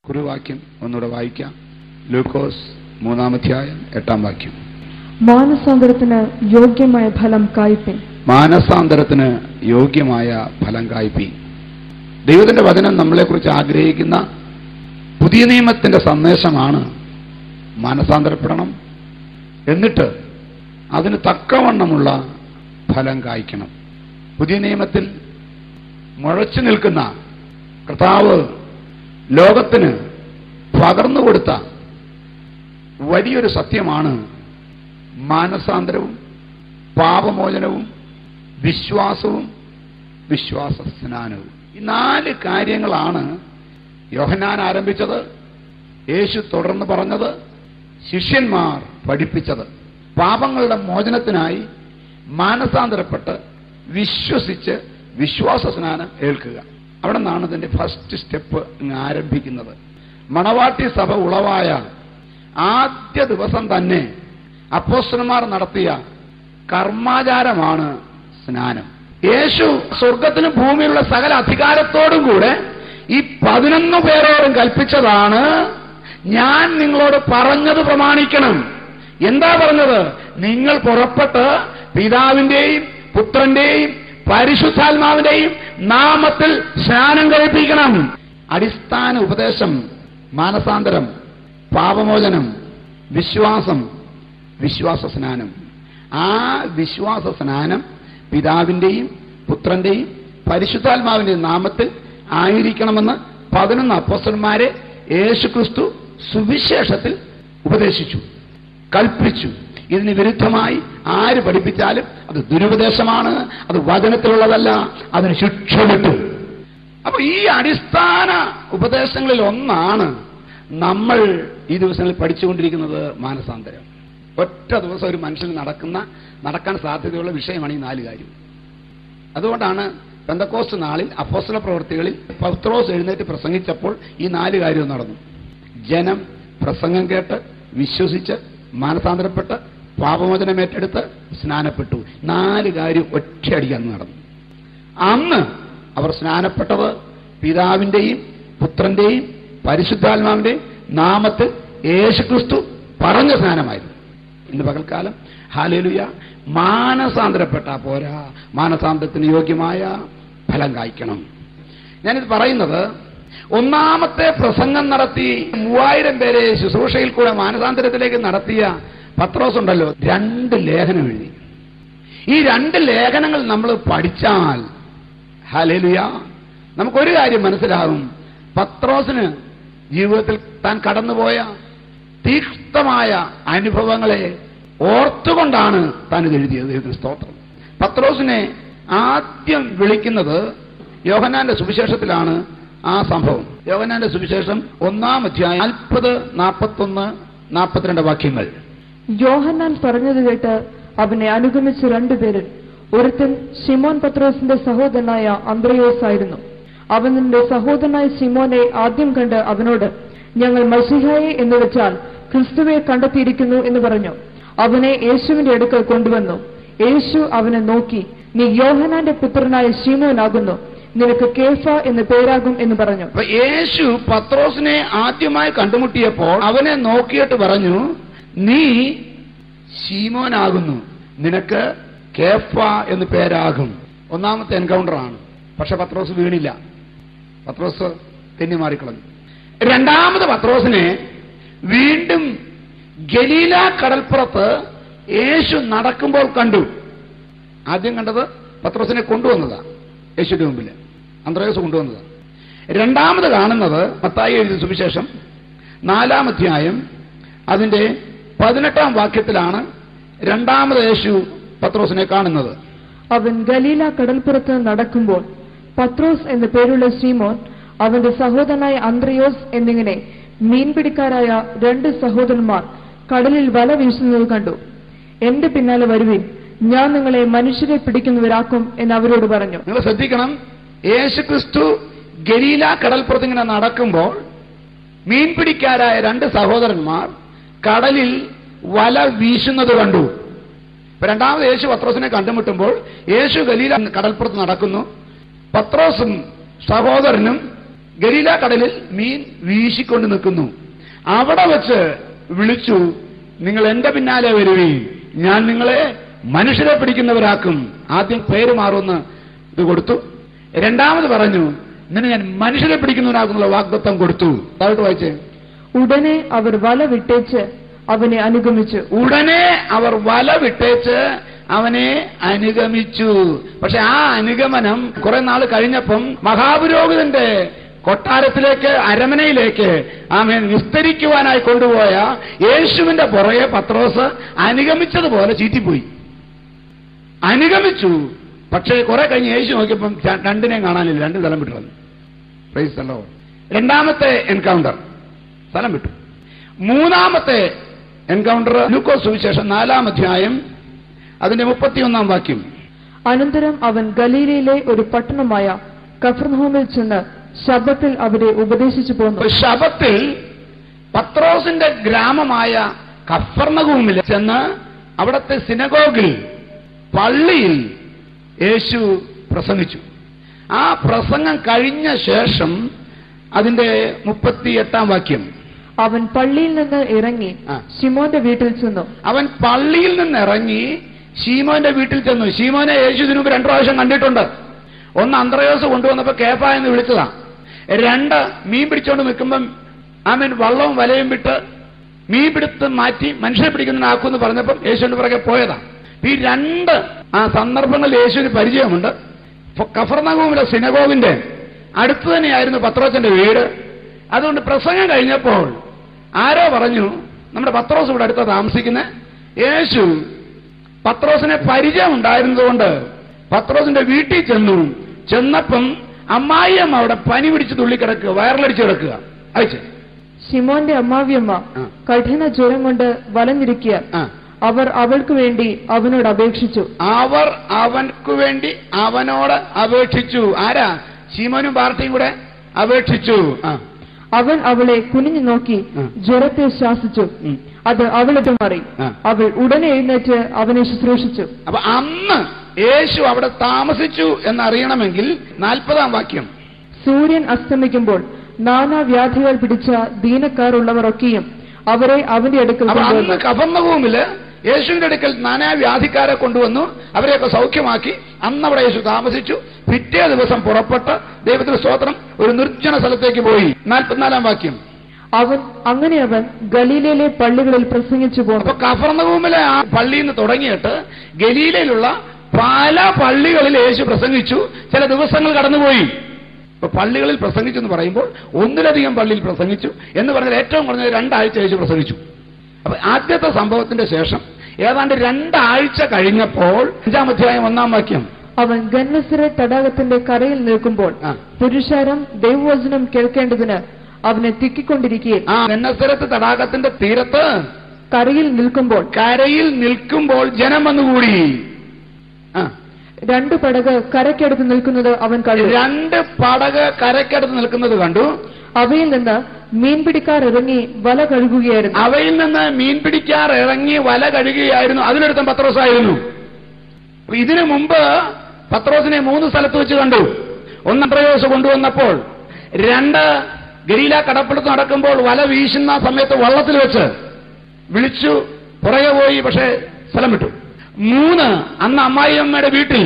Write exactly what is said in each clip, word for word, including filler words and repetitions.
കുറുവാക്യം ഒന്നുകൂടെ വായിക്കാം. ലൂക്കോസ് മൂന്നാമധ്യായം എട്ടാം വാക്യം. മാനസാന്തരത്തിന് യോഗ്യമായ ഫലം കായ്പിൻ. മാനസാന്തരത്തിന് യോഗ്യമായ ഫലം കായ്പിൻ. ദൈവത്തിന്റെ വചനം നമ്മളെക്കുറിച്ച് ആഗ്രഹിക്കുന്ന പുതിയ നിയമത്തിന്റെ സന്ദേശമാണ് മാനസാന്തരപ്പെടണം, എന്നിട്ട് അതിന് തക്കവണ്ണമുള്ള ഫലം കായ്ക്കണം. പുതിയ നിയമത്തിൽ മുഴച്ചു നിൽക്കുന്ന കർത്താവ് ലോകത്തിന് പകർന്നു കൊടുത്ത വലിയൊരു സത്യമാണ് മാനസാന്തരവും പാപമോചനവും വിശ്വാസവും വിശ്വാസ സ്നാനവും. ഈ നാല് കാര്യങ്ങളാണ് യോഹന്നാൻ ആരംഭിച്ചത്, യേശു തുടർന്ന് പറഞ്ഞത്, ശിഷ്യന്മാർ പഠിപ്പിച്ചത്. പാപങ്ങളുടെ മോചനത്തിനായി മാനസാന്തരപ്പെട്ട് വിശ്വസിച്ച് വിശ്വാസ സ്നാനം ഏൽക്കുക. അവിടെ നിന്നാണ് ഇതിന്റെ ഫസ്റ്റ് സ്റ്റെപ്പ് ആരംഭിക്കുന്നത്. മണവാട്ടി സഭ ഉളവായ ആദ്യ ദിവസം തന്നെ അപ്പോസ്തലന്മാർ നടത്തിയ കർമാചാരമാണ് സ്നാനം. യേശു സ്വർഗത്തിനും ഭൂമിയിലുള്ള സകല അധികാരത്തോടും കൂടെ ഈ പതിനൊന്ന് പേരോടും കൽപ്പിച്ചതാണ്, ഞാൻ നിങ്ങളോട് പറഞ്ഞത് പ്രമാണിക്കണം. എന്താ പറഞ്ഞത്? നിങ്ങൾ പുറപ്പെട്ട് പിതാവിന്റെയും പുത്രന്റെയും പരിശുദ്ധാത്മാവിന്റെയും നാമത്തിൽ സ്നാനം കഴിപ്പിക്കണം. അടിസ്ഥാന ഉപദേശം മാനസാന്തരം, പാപമോചനം, വിശ്വാസം, വിശ്വാസ സ്നാനം. ആ വിശ്വാസ സ്നാനം പിതാവിന്റെയും പുത്രന്റെയും പരിശുദ്ധാത്മാവിന്റെയും നാമത്തിൽ ആയിരിക്കണമെന്ന് പതിനൊന്ന് അപ്പോസ്തലന്മാരെ യേശുക്രിസ്തു സുവിശേഷത്തിൽ ഉപദേശിച്ചു, കൽപ്പിച്ചു. ഇതിന് വിരുദ്ധമായി ആര് പഠിപ്പിച്ചാലും അത് ദുരുപദേശമാണ്, അത് വചനത്തിലുള്ളതല്ല, അതിന് ശിക്ഷ കിട്ടും. അപ്പൊ ഈ അടിസ്ഥാന ഉപദേശങ്ങളിൽ ഒന്നാണ് നമ്മൾ ഈ ദിവസങ്ങളിൽ പഠിച്ചുകൊണ്ടിരിക്കുന്നത് മാനസാന്തരം. ഒറ്റ ദിവസം ഒരു മനുഷ്യന് നടക്കുന്ന നടക്കാൻ സാധ്യതയുള്ള വിഷയമാണ് ഈ നാല് കാര്യം. അതുകൊണ്ടാണ് പെന്തക്കോസ്ത് നാളിൽ അപ്പോസ്തല പ്രവൃത്തികളിൽ പത്രോസ് എഴുന്നേറ്റ് പ്രസംഗിച്ചപ്പോൾ ഈ നാല് കാര്യവും നടന്നു. ജനം പ്രസംഗം കേട്ട് വിശ്വസിച്ച് മാനസാന്തരപ്പെട്ട് പാപമോചനം ഏറ്റെടുത്ത് സ്നാനപ്പെട്ടു. നാല് കാര്യം ഒറ്റയടിക്ക് അന്ന് നടന്നു. അന്ന് അവർ സ്നാനപ്പെട്ടത് പിതാവിന്റെയും പുത്രന്റെയും പരിശുദ്ധാത്മാവിന്റെയും നാമത്തിൽ യേശുക്രിസ്തു പറഞ്ഞ സ്നാനമായിരുന്നു. ഇന്ന് പകൽക്കാലം ഹല്ലേലൂയ, മാനസാന്തരപ്പെട്ടാ പോരാ, മാനസാന്തരത്തിന് യോഗ്യമായ ഫലം കായ്ക്കണം. ഞാനിത് പറയുന്നത്, ഒന്നാമത്തെ പ്രസംഗം നടത്തി മൂവായിരം പേരെ ശുശ്രൂഷയിൽ കൂടെ മാനസാന്തരത്തിലേക്ക് നടത്തിയ പത്രോസ് ഉണ്ടല്ലോ, രണ്ട് ലേഖനം എഴുതി. ഈ രണ്ട് ലേഖനങ്ങൾ നമ്മൾ പഠിച്ചാൽ ഹല്ലേലൂയ നമുക്കൊരു കാര്യം മനസ്സിലാകും. പത്രോസിന് ജീവിതത്തിൽ താൻ കടന്നുപോയ തീക്ഷ്ണമായ അനുഭവങ്ങളെ ഓർത്തുകൊണ്ടാണ് താൻ ഇത് എഴുതിയത്. ദൈവത്തിന് സ്തോത്രം. പത്രോസിനെ ആദ്യം വിളിക്കുന്നത് യോഹന്നാന്റെ സുവിശേഷത്തിലാണ് ആ സംഭവം. യോഹന്നാന്റെ സുവിശേഷം ഒന്നാം അധ്യായം നാൽപ്പത് നാൽപ്പത്തൊന്ന് നാൽപ്പത്തിരണ്ട് വാക്യങ്ങൾ. യോഹന്നാൻ പറഞ്ഞത് കേട്ട് അവനെ അനുഗമിച്ച രണ്ടുപേരിൽ ഒരുത്തൻ ശിമോൻ പത്രോസിന്റെ സഹോദരനായ അന്ത്രയോസ് ആയിരുന്നു. അവൻ നിന്റെ സഹോദരനായ ശിമോനെ ആദ്യം കണ്ട് അവനോട്, ഞങ്ങൾ മശീഹയെ എന്ന് വെച്ചാൽ ക്രിസ്തുവെ കണ്ടെത്തിയിരിക്കുന്നു എന്ന് പറഞ്ഞു. അവനെ യേശുവിന്റെ അടുക്കൽ കൊണ്ടുവന്നു. യേശു അവനെ നോക്കി, നീ യോഹന്നാന്റെ പുത്രനായ ശിമോനാകുന്നു, നിനക്ക് കേഫ എന്ന് പേരാകും എന്ന് പറഞ്ഞു. യേശു പത്രോസിനെ ആദ്യമായി കണ്ടുമുട്ടിയപ്പോൾ അവനെ നോക്കിയിട്ട് പറഞ്ഞു, നീ ശീമോനാകുന്നു, നിനക്ക് കേഫ എന്ന് പേരാകും. ഒന്നാമത്തെ എൻകൗണ്ടർ ആണ്. പക്ഷെ പത്രോസ് വീണില്ല, പത്രോസ് തെന്നി മാറിക്കളഞ്ഞു. രണ്ടാമത് പത്രോസിനെ വീണ്ടും ഗലീല കടൽപ്പുറത്ത് യേശു നടക്കുമ്പോൾ കണ്ടു. ആദ്യം കണ്ടത് പത്രോസിനെ കൊണ്ടുവന്നതാ, യേശുവിന്റെ മുമ്പിൽ അന്ത്രയോസ് കൊണ്ടുവന്നത്. രണ്ടാമത് കാണുന്നത് മത്തായി എഴുതിയ സുവിശേഷം നാലാം അധ്യായം അതിന്റെ പതിനെട്ടാം വാക്യത്തിലാണ് രണ്ടാമത് യേശു പത്രോസിനെ കാണുന്നത്. അവൻ ഗലീല കടൽപ്പുറത്ത് നടക്കുമ്പോൾ പത്രോസ് എന്ന പേരുള്ള ശീമോൻ, അവന്റെ സഹോദരനായ അന്ത്രയോസ് എന്നിങ്ങനെ മീൻപിടിക്കാരായ രണ്ട് സഹോദരന്മാർ കടലിൽ വല വീശുന്നത് കണ്ടു. എന്റെ പിന്നാലെ വരുവിൻ, ഞാൻ നിങ്ങളെ മനുഷ്യരെ പിടിക്കുന്നവരാക്കും എന്ന് അവരോട് പറഞ്ഞു. നിങ്ങൾ ശ്രദ്ധിക്കണം, യേശുക്രിസ്തു ഗലീല കടൽപ്പുറത്ത് ഇങ്ങനെ നടക്കുമ്പോൾ മീൻപിടിക്കാരായ രണ്ട് സഹോദരന്മാർ കടലിൽ വല വീശുന്നത് കണ്ടു. രണ്ടാമത് യേശു പത്രോസിനെ കണ്ടുമുട്ടുമ്പോൾ യേശു ഗലീല കടൽപ്പുറത്ത് നടക്കുന്നു. പത്രോസും സഹോദരനും ഗലീല കടലിൽ മീൻ വീശിക്കൊണ്ട് നിൽക്കുന്നു. അവിടെ വെച്ച് വിളിച്ചു, നിങ്ങൾ എന്റെ പിന്നാലെ വരുവീൻ, ഞാൻ നിങ്ങളെ മനുഷ്യരെ പിടിക്കുന്നവരാക്കും. ആദ്യം പേര് മാറുമെന്ന് ഇത് കൊടുത്തു. രണ്ടാമത് പറഞ്ഞു, നിന്നെ ഞാൻ മനുഷ്യരെ പിടിക്കുന്നവരാക്കുന്നുള്ള വാഗ്ദത്തം കൊടുത്തു. താഴോട്ട് വായിച്ചേ. ഉടനെ അവർ വല വിട്ടേച്ച് അവനെ അനുഗമിച്ചു. ഉടനെ അവർ വല വിട്ടേച്ച് അവനെ അനുഗമിച്ചു. പക്ഷെ ആ അനുഗമനം കുറെ നാൾ കഴിഞ്ഞപ്പം മഹാപുരോഹിതന്റെ കൊട്ടാരത്തിലേക്ക്, അരമനയിലേക്ക് ആമേൻ വിസ്തരിക്കുവാനായി കൊണ്ടുപോയ യേശുവിന്റെ പുറകെ പത്രോസ് അനുഗമിച്ചതുപോലെ ചീറ്റിപ്പോയി. അനുഗമിച്ചു. പക്ഷേ കുറെ കഴിഞ്ഞ് യേശു നോക്കിയപ്പം രണ്ടിനെയും കാണാനില്ല, രണ്ട് സ്ഥലം വിട്ടു. Praise the lord. രണ്ടാമത്തെ എൻകൗണ്ടർ, സ്ഥലം വിട്ടു. മൂന്നാമത്തെ എൻകൗണ്ടർ ലൂക്കോസ് സുവിശേഷം നാലാം അധ്യായം അതിന്റെ മുപ്പത്തിയൊന്നാം വാക്യം. അനന്തരം അവൻ ഗലീലയിലെ ഒരു പട്ടണമായ കഫർനഹൂമിൽ ചെന്ന് ശബ്ബത്തിൽ അവരെ ഉപദേശിച്ചു പോന്നു. ശബ്ബത്തിൽ പത്രോസിന്റെ ഗ്രാമമായ കഫർനഹൂമിൽ ചെന്ന് അവിടത്തെ സിനഗോഗിൽ, പള്ളിയിൽ യേശു പ്രസംഗിച്ചു. ആ പ്രസംഗം കഴിഞ്ഞ ശേഷം അതിന്റെ മുപ്പത്തിയെട്ടാം വാക്യം. അവൻ പള്ളിയിൽ നിന്ന് ഇറങ്ങി ശിമോന്റെ വീട്ടിൽ ചെന്നു. അവൻ പള്ളിയിൽ നിന്ന് ഇറങ്ങി ശീമോന്റെ വീട്ടിൽ ചെന്നു. ശീമോനെ യേശു ഇതിനു മുമ്പ് രണ്ടു പ്രാവശ്യം കണ്ടിട്ടുണ്ട്. ഒന്ന് അന്ത്രയോസ് കൊണ്ടുവന്നപ്പോ കേഫ എന്ന് വിളിച്ചതാ. രണ്ട്, മീൻ പിടിച്ചോണ്ട് നിൽക്കുമ്പം ആമേൻ വള്ളവും വലയും വിട്ട് മീൻ പിടുത്ത് മാറ്റി മനുഷ്യരെ പിടിക്കുന്നതിനാക്കുമെന്ന് പറഞ്ഞപ്പം യേശുവിന്റെ പുറകെ പോയതാ. ഈ രണ്ട് ആ സന്ദർഭങ്ങളിൽ യേശുവിന് പരിചയമുണ്ട്. കഫർനഹൂമിലെ സിനഗോഗിന്റെ അടുത്ത് തന്നെയായിരുന്നു പത്രോസിന്റെ വീട്. അതുകൊണ്ട് പ്രസംഗം കഴിഞ്ഞപ്പോൾ ആരോ പറഞ്ഞു, നമ്മുടെ പത്രോസ് ഇവിടെ അടുത്ത താമസിക്കുന്നത്. യേശു പത്രോസിനെ പരിചയം ഉണ്ടായിരുന്നതുകൊണ്ട് പത്രോസിന്റെ വീട്ടിൽ ചെന്നു. ചെന്നപ്പം അമ്മായിയമ്മ അവിടെ പനി പിടിച്ച് തുള്ളിക്കിടക്കുക, വയറിലടിച്ച് കിടക്കുക. അയച്ചേ. ശിമോന്റെ അമ്മാവിയമ്മ കഠിന ജ്വരം കൊണ്ട് വലഞ്ഞിരിക്കുക. അവർ അവൾക്ക് വേണ്ടി അവനോട് അപേക്ഷിച്ചു. അവർ അവൻക്ക് വേണ്ടി അവനോട് അപേക്ഷിച്ചു. ആരാ? ശിമോനും പാർട്ടിയും കൂടെ അപേക്ഷിച്ചു. അവൻ അവളെ കുനിഞ്ഞു നോക്കി ജ്വരത്തെ ശാസിച്ചു. അത് അവളിട്ട് മാറി. അവൾ ഉടനെ എഴുന്നേറ്റ് അവനെ ശുശ്രൂഷിച്ചു. അപ്പൊ അന്ന് യേശു അവിടെ താമസിച്ചു എന്നറിയണമെങ്കിൽ നാൽപ്പതാം വാക്യം. സൂര്യൻ അസ്തമിക്കുമ്പോൾ നാനാവ്യാധികൾ പിടിച്ച ദീനക്കാർ ഉള്ളവരൊക്കെയും അവരെ അവന്റെ അടുക്കൽ കൊണ്ടുവന്നു. കഫർനഹൂമില് യേശുവിന്റെ അടുക്കൽ നാനാവ്യാധിക്കാരെ കൊണ്ടുവന്നു, അവരെയൊക്കെ സൗഖ്യമാക്കി. അന്ന് അവിടെ യേശു താമസിച്ചു. പിറ്റേ ദിവസം പുറപ്പെട്ട് ദൈവത്തിന്റെ സ്തോത്രം ഒരു നിർജ്ജന സ്ഥലത്തേക്ക് പോയി. നാൽപ്പത്തിനാലാം വാക്യം. അവൻ അങ്ങനെ അവൻ ഗലീലയിലെ പള്ളികളിൽ പ്രസംഗിച്ചു പോന്നു. അപ്പൊ കഫർനഹൂമിലെ ആ പള്ളിയിൽ നിന്ന് തുടങ്ങിയിട്ട് ഗലീലയിലുള്ള പല പള്ളികളിൽ യേശു പ്രസംഗിച്ചു. ചില ദിവസങ്ങൾ കടന്നുപോയി. ഇപ്പൊ പള്ളികളിൽ പ്രസംഗിച്ചു എന്ന് പറയുമ്പോൾ ഒന്നിലധികം പള്ളിയിൽ പ്രസംഗിച്ചു എന്ന് പറഞ്ഞാൽ ഏറ്റവും കുറഞ്ഞത് രണ്ടാഴ്ച യേശു പ്രസംഗിച്ചു. അപ്പൊ ആദ്യത്തെ സംഭവത്തിന്റെ ശേഷം ഏതാണ്ട് രണ്ടാഴ്ച കഴിഞ്ഞപ്പോൾ അഞ്ചാം അധ്യായം ഒന്നാം വാക്യം. അവൻ ഗന്നസറത്ത് തടാകത്തിന്റെ കരയിൽ നിൽക്കുമ്പോൾ പുരുഷാരം ദൈവവചനം കേൾക്കേണ്ടതിന് അവനെ തിക്കിക്കൊണ്ടിരിക്കുകയും. ആ ഗന്നസറത്ത് തടാകത്തിന്റെ തീരത്ത് കരയിൽ നിൽക്കുമ്പോൾ കരയിൽ നിൽക്കുമ്പോൾ ജനം വന്നുകൂടി. രണ്ട് പടക് കരയ്ക്കടുത്ത് നിൽക്കുന്നത് അവൻ കണ്ടു. രണ്ട് പടക് കരയ്ക്കടുത്ത് നിൽക്കുന്നത് കണ്ടു. അവയിൽ നിന്ന് മീൻപിടിക്കാർ ഇറങ്ങി വല കഴുകുകയായിരുന്നു. അവയിൽ നിന്ന് മീൻപിടിക്കാർ ഇറങ്ങി വല കഴുകുകയായിരുന്നു. അതിലൊരുത്തൻ പത്രോസായിരുന്നു. ഇതിനു മുമ്പ് പത്രോസിനെ മൂന്ന് സ്ഥലത്ത് വെച്ച് കണ്ടു. ഒന്ന് അന്ത്രയോസ് കൊണ്ടുവന്നപ്പോൾ, രണ്ട് ഗലീല കടപ്പുറത്ത് നടക്കുമ്പോൾ വല വീശുന്ന സമയത്ത് വള്ളത്തിൽ വെച്ച് വിളിച്ചു പുറകെ പോയി, പക്ഷേ സ്ഥലം വിട്ടു. മൂന്ന്, അന്ന് അമ്മായിയമ്മയുടെ വീട്ടിൽ.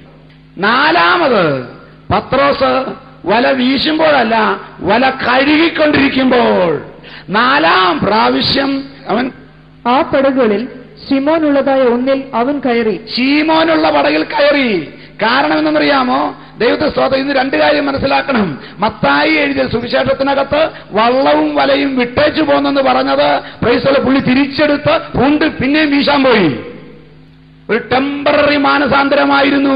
നാലാമത് പത്രോസ് വല വീശുമ്പോഴല്ല, വല കഴുകിക്കൊണ്ടിരിക്കുമ്പോൾ നാലാം പ്രാവശ്യം അവൻ ആ പടകുകളിൽ ശിമോനുള്ളതായ ഒന്നിൽ അവൻ കയറി. ശീമോനുള്ള പടകിൽ കയറി. കാരണം എന്തെന്നറിയാമോ? ദൈവത്തെ സ്തോത്രം. ഇന്ന് രണ്ട് കാര്യം മനസ്സിലാക്കണം. മത്തായി എഴുതിയ സുവിശേഷത്തിനകത്ത് വള്ളവും വലയും വിട്ടേച്ചു പോന്നെന്ന് പറഞ്ഞത് പ്രൈസ്തല പുള്ളി തിരിച്ചെടുത്ത് പൂണ്ട് പിന്നെയും വീശാൻ പോയി. ഒരു ടെമ്പററി മാനസാന്തരമായിരുന്നു.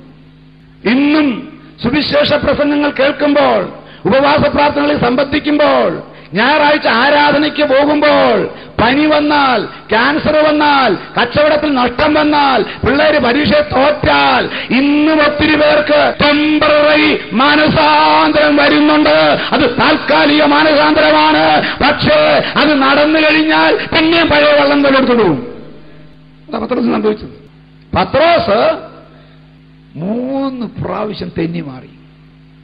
ഇന്നും സുവിശേഷ പ്രസംഗങ്ങൾ കേൾക്കുമ്പോൾ, ഉപവാസ പ്രാർത്ഥനകളിൽ സംബന്ധിക്കുമ്പോൾ, ഞായറാഴ്ച ആരാധനയ്ക്ക് പോകുമ്പോൾ, പനി വന്നാൽ, ക്യാൻസർ വന്നാൽ, കച്ചവടത്തിൽ നഷ്ടം വന്നാൽ, പിള്ളേര് പരീക്ഷ തോറ്റാൽ, ഇന്നും ഒത്തിരി പേർക്ക് ടെമ്പററി മാനസാന്തരം വരുന്നുണ്ട്. അത് താൽക്കാലിക മാനസാന്തരമാണ്. പക്ഷേ അത് നടന്നു കഴിഞ്ഞാൽ പിന്നെ പഴയ വെള്ളം തൊഴിലെടുത്തിടും. അതാ പത്രോസ് സംഭവിച്ചത്. പത്രോസ് മൂന്ന് പ്രാവശ്യം തെന്നി മാറി.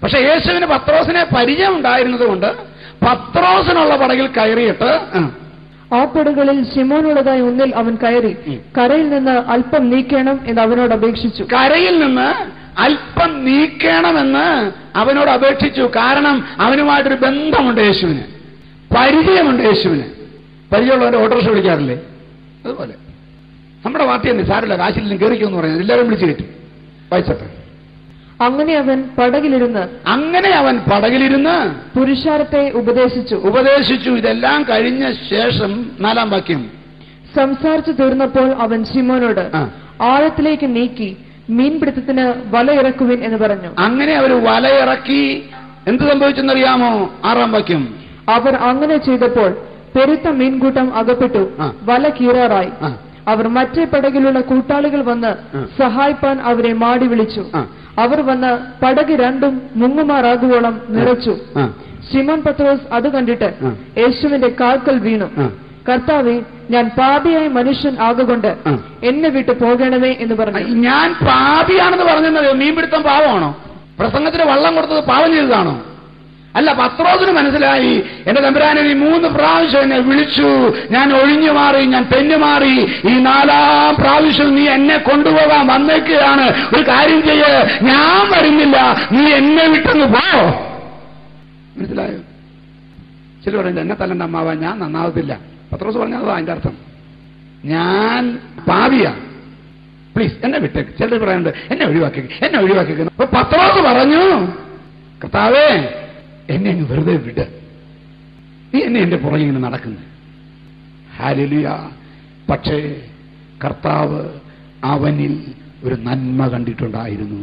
പക്ഷെ യേശുവിന് പത്രോസിനെ പരിചയം ഉണ്ടായിരുന്നത് കൊണ്ട് പത്രോസിനുള്ള പടകിൽ കയറിയിട്ട് ആ പടകളിൽ ശിമോനുള്ളതായി ഒന്നിൽ അവൻ കയറി കരയിൽ നിന്ന് അല്പം നീക്കണം എന്ന് അവനോട് അപേക്ഷിച്ചു. കരയിൽ നിന്ന് അല്പം നീക്കണമെന്ന് അവനോട് അപേക്ഷിച്ചു. കാരണം അവനുമായിട്ടൊരു ബന്ധമുണ്ട്, യേശുവിന് പരിചയമുണ്ട്. യേശുവിന് പരിചയമുള്ളവന്റെ ഓട്ടോറിക്ഷ വിളിക്കാറില്ലേ? അതുപോലെ നമ്മുടെ പാർട്ടി തന്നെ സാരമില്ല, കാശിൽ നിന്ന് കയറിക്കുമെന്ന് പറയുന്നത് എല്ലാവരും വിളിച്ചു കയറ്റും. വായിച്ചട്ടെ. അങ്ങനെ അവൻ പടകിലിരുന്ന് അങ്ങനെ അവൻ പടകിലിരുന്ന് പുരുഷാരത്തെ ഉപദേശിച്ചു ഉപദേശിച്ചു ഇതെല്ലാം കഴിഞ്ഞ ശേഷം നാലാം വാക്യം, സംസാരിച്ചു തീർന്നപ്പോൾ അവൻ ശിമോനോട് ആഴത്തിലേക്ക് നീക്കി മീൻപിടുത്തത്തിന് വലയിറക്കുവിൻ എന്ന് പറഞ്ഞു. അങ്ങനെ അവർ വലയിറക്കി. എന്ത് സംഭവിച്ചെന്നറിയാമോ? ആറാം വാക്യം, അവർ അങ്ങനെ ചെയ്തപ്പോൾ പെരുത്ത മീൻകൂട്ടം അകപ്പെട്ടു, വല കീറാറായി. അവർ മറ്റേ പടകിലുള്ള കൂട്ടാളികൾ വന്ന് സഹായിപ്പാൻ അവരെ മാടി വിളിച്ചു. അവർ വന്ന് പടക് രണ്ടും മുങ്ങുമാറാകുവോളം നിറച്ചു. ശിമോൻ പത്രോസ് അത് കണ്ടിട്ട് യേശുവിന്റെ കാൽക്കൽ വീണു. കർത്താവേ, ഞാൻ പാപിയായ മനുഷ്യൻ ആകൊണ്ട് എന്നെ വിട്ടു പോകണമേ എന്ന് പറഞ്ഞു. ഞാൻ പാപിയാണെന്ന് പറഞ്ഞെന്നറിയോ? മീൻപിടുത്തം പാവമാണോ? പ്രസംഗത്തിന് വള്ളം കൊടുത്തത് പാവം ചെയ്തതാണോ? അല്ല, പത്രോസിന് മനസ്സിലായി, എന്റെ തമ്പുരാനെ നീ മൂന്ന് പ്രാവശ്യം എന്നെ വിളിച്ചു, ഞാൻ ഒഴിഞ്ഞു മാറി, ഞാൻ തെന്നു മാറി, ഈ നാലാം പ്രാവശ്യം നീ എന്നെ കൊണ്ടുപോകാൻ വന്നേക്കുകയാണ്. ഒരു കാര്യം ചെയ്യ്, ഞാൻ വരുന്നില്ല, നീ എന്നെ വിട്ടങ്ങ് പോ. മനസ്സിലായോ? ചില പറയുന്നത് എന്നെ തല്ലണ്ട അമ്മാവ, ഞാൻ നന്നാവത്തില്ല. പത്രോസ് പറഞ്ഞത് അതിന്റെ അർത്ഥം, ഞാൻ പാപിയാ, പ്ലീസ് എന്നെ വിട്ടേക്ക്. ചിലർ പറയുന്നുണ്ട് എന്നെ ഒഴിവാക്കി, എന്നെ ഒഴിവാക്കി. അപ്പൊ പത്രോസ് പറഞ്ഞു, കർത്താവേ എന്നെ അങ്ങ് വെറുതെ വിട്, നീ എന്നെ എന്റെ പുറകെ ഇങ്ങനെ നടക്കുന്നു. ഹല്ലേലൂയ. പക്ഷേ കർത്താവ് അവനിൽ ഒരു നന്മ കണ്ടിട്ടുണ്ടായിരുന്നു.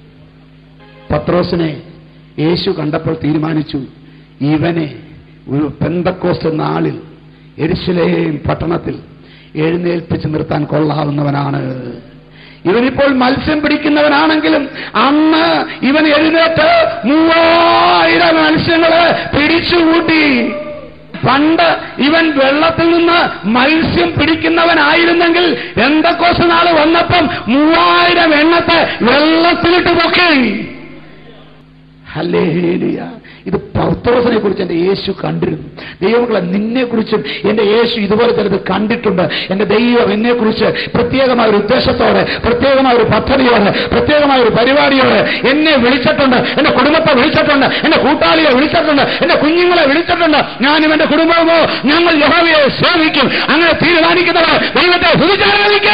പത്രോസിനെ യേശു കണ്ടപ്പോൾ തീരുമാനിച്ചു, ഇവനെ ഒരു പെന്തക്കോസ്ത് നാളിൽ യെരൂശലേം പട്ടണത്തിൽ എഴുന്നേൽപ്പിച്ച് നിർത്താൻ കൊള്ളാവുന്നവനാണ്. ഇവനിപ്പോൾ മത്സ്യം പിടിക്കുന്നവനാണെങ്കിലും അന്ന് ഇവൻ എഴുന്നേറ്റ് മൂവായിരം മത്സ്യങ്ങളെ പിടിച്ചുകൂട്ടി. പണ്ട് ഇവൻ വെള്ളത്തിൽ നിന്ന് മത്സ്യം പിടിക്കുന്നവനായിരുന്നെങ്കിൽ പെന്തക്കോസ്ത് നാള് വന്നപ്പം മൂവായിരം എണ്ണത്തെ വെള്ളത്തിലിട്ട് പൊക്കി. ഹല്ലേലൂയ. ഇത് പത്രോസിനെ കുറിച്ച് എന്റെ യേശു കണ്ടിരുന്നു. ദൈവങ്ങളെ, നിന്നെ കുറിച്ചും എന്റെ യേശു ഇതുപോലെ ചിലത് കണ്ടിട്ടുണ്ട്. എന്റെ ദൈവം എന്നെ കുറിച്ച് പ്രത്യേകമായ ഒരു ഉദ്ദേശത്തോടെ, പ്രത്യേകമായ ഒരു പദ്ധതിയോടെ, പ്രത്യേകമായ ഒരു പരിപാടിയോടെ എന്നെ വിളിച്ചിട്ടുണ്ട്. എന്റെ കുടുംബത്തെ വിളിച്ചിട്ടുണ്ട്, എന്റെ കൂട്ടാളിയെ വിളിച്ചിട്ടുണ്ട്, എന്റെ കുഞ്ഞുങ്ങളെ വിളിച്ചിട്ടുണ്ട്. ഞാനും എന്റെ കുടുംബമോ ഞങ്ങൾ യഹോവയെ സേവിക്കും. അങ്ങനെ തീരുമാനിക്കുന്നവർ ദൈവത്തെ സ്തുതിച്ചാരാധിക്കുക.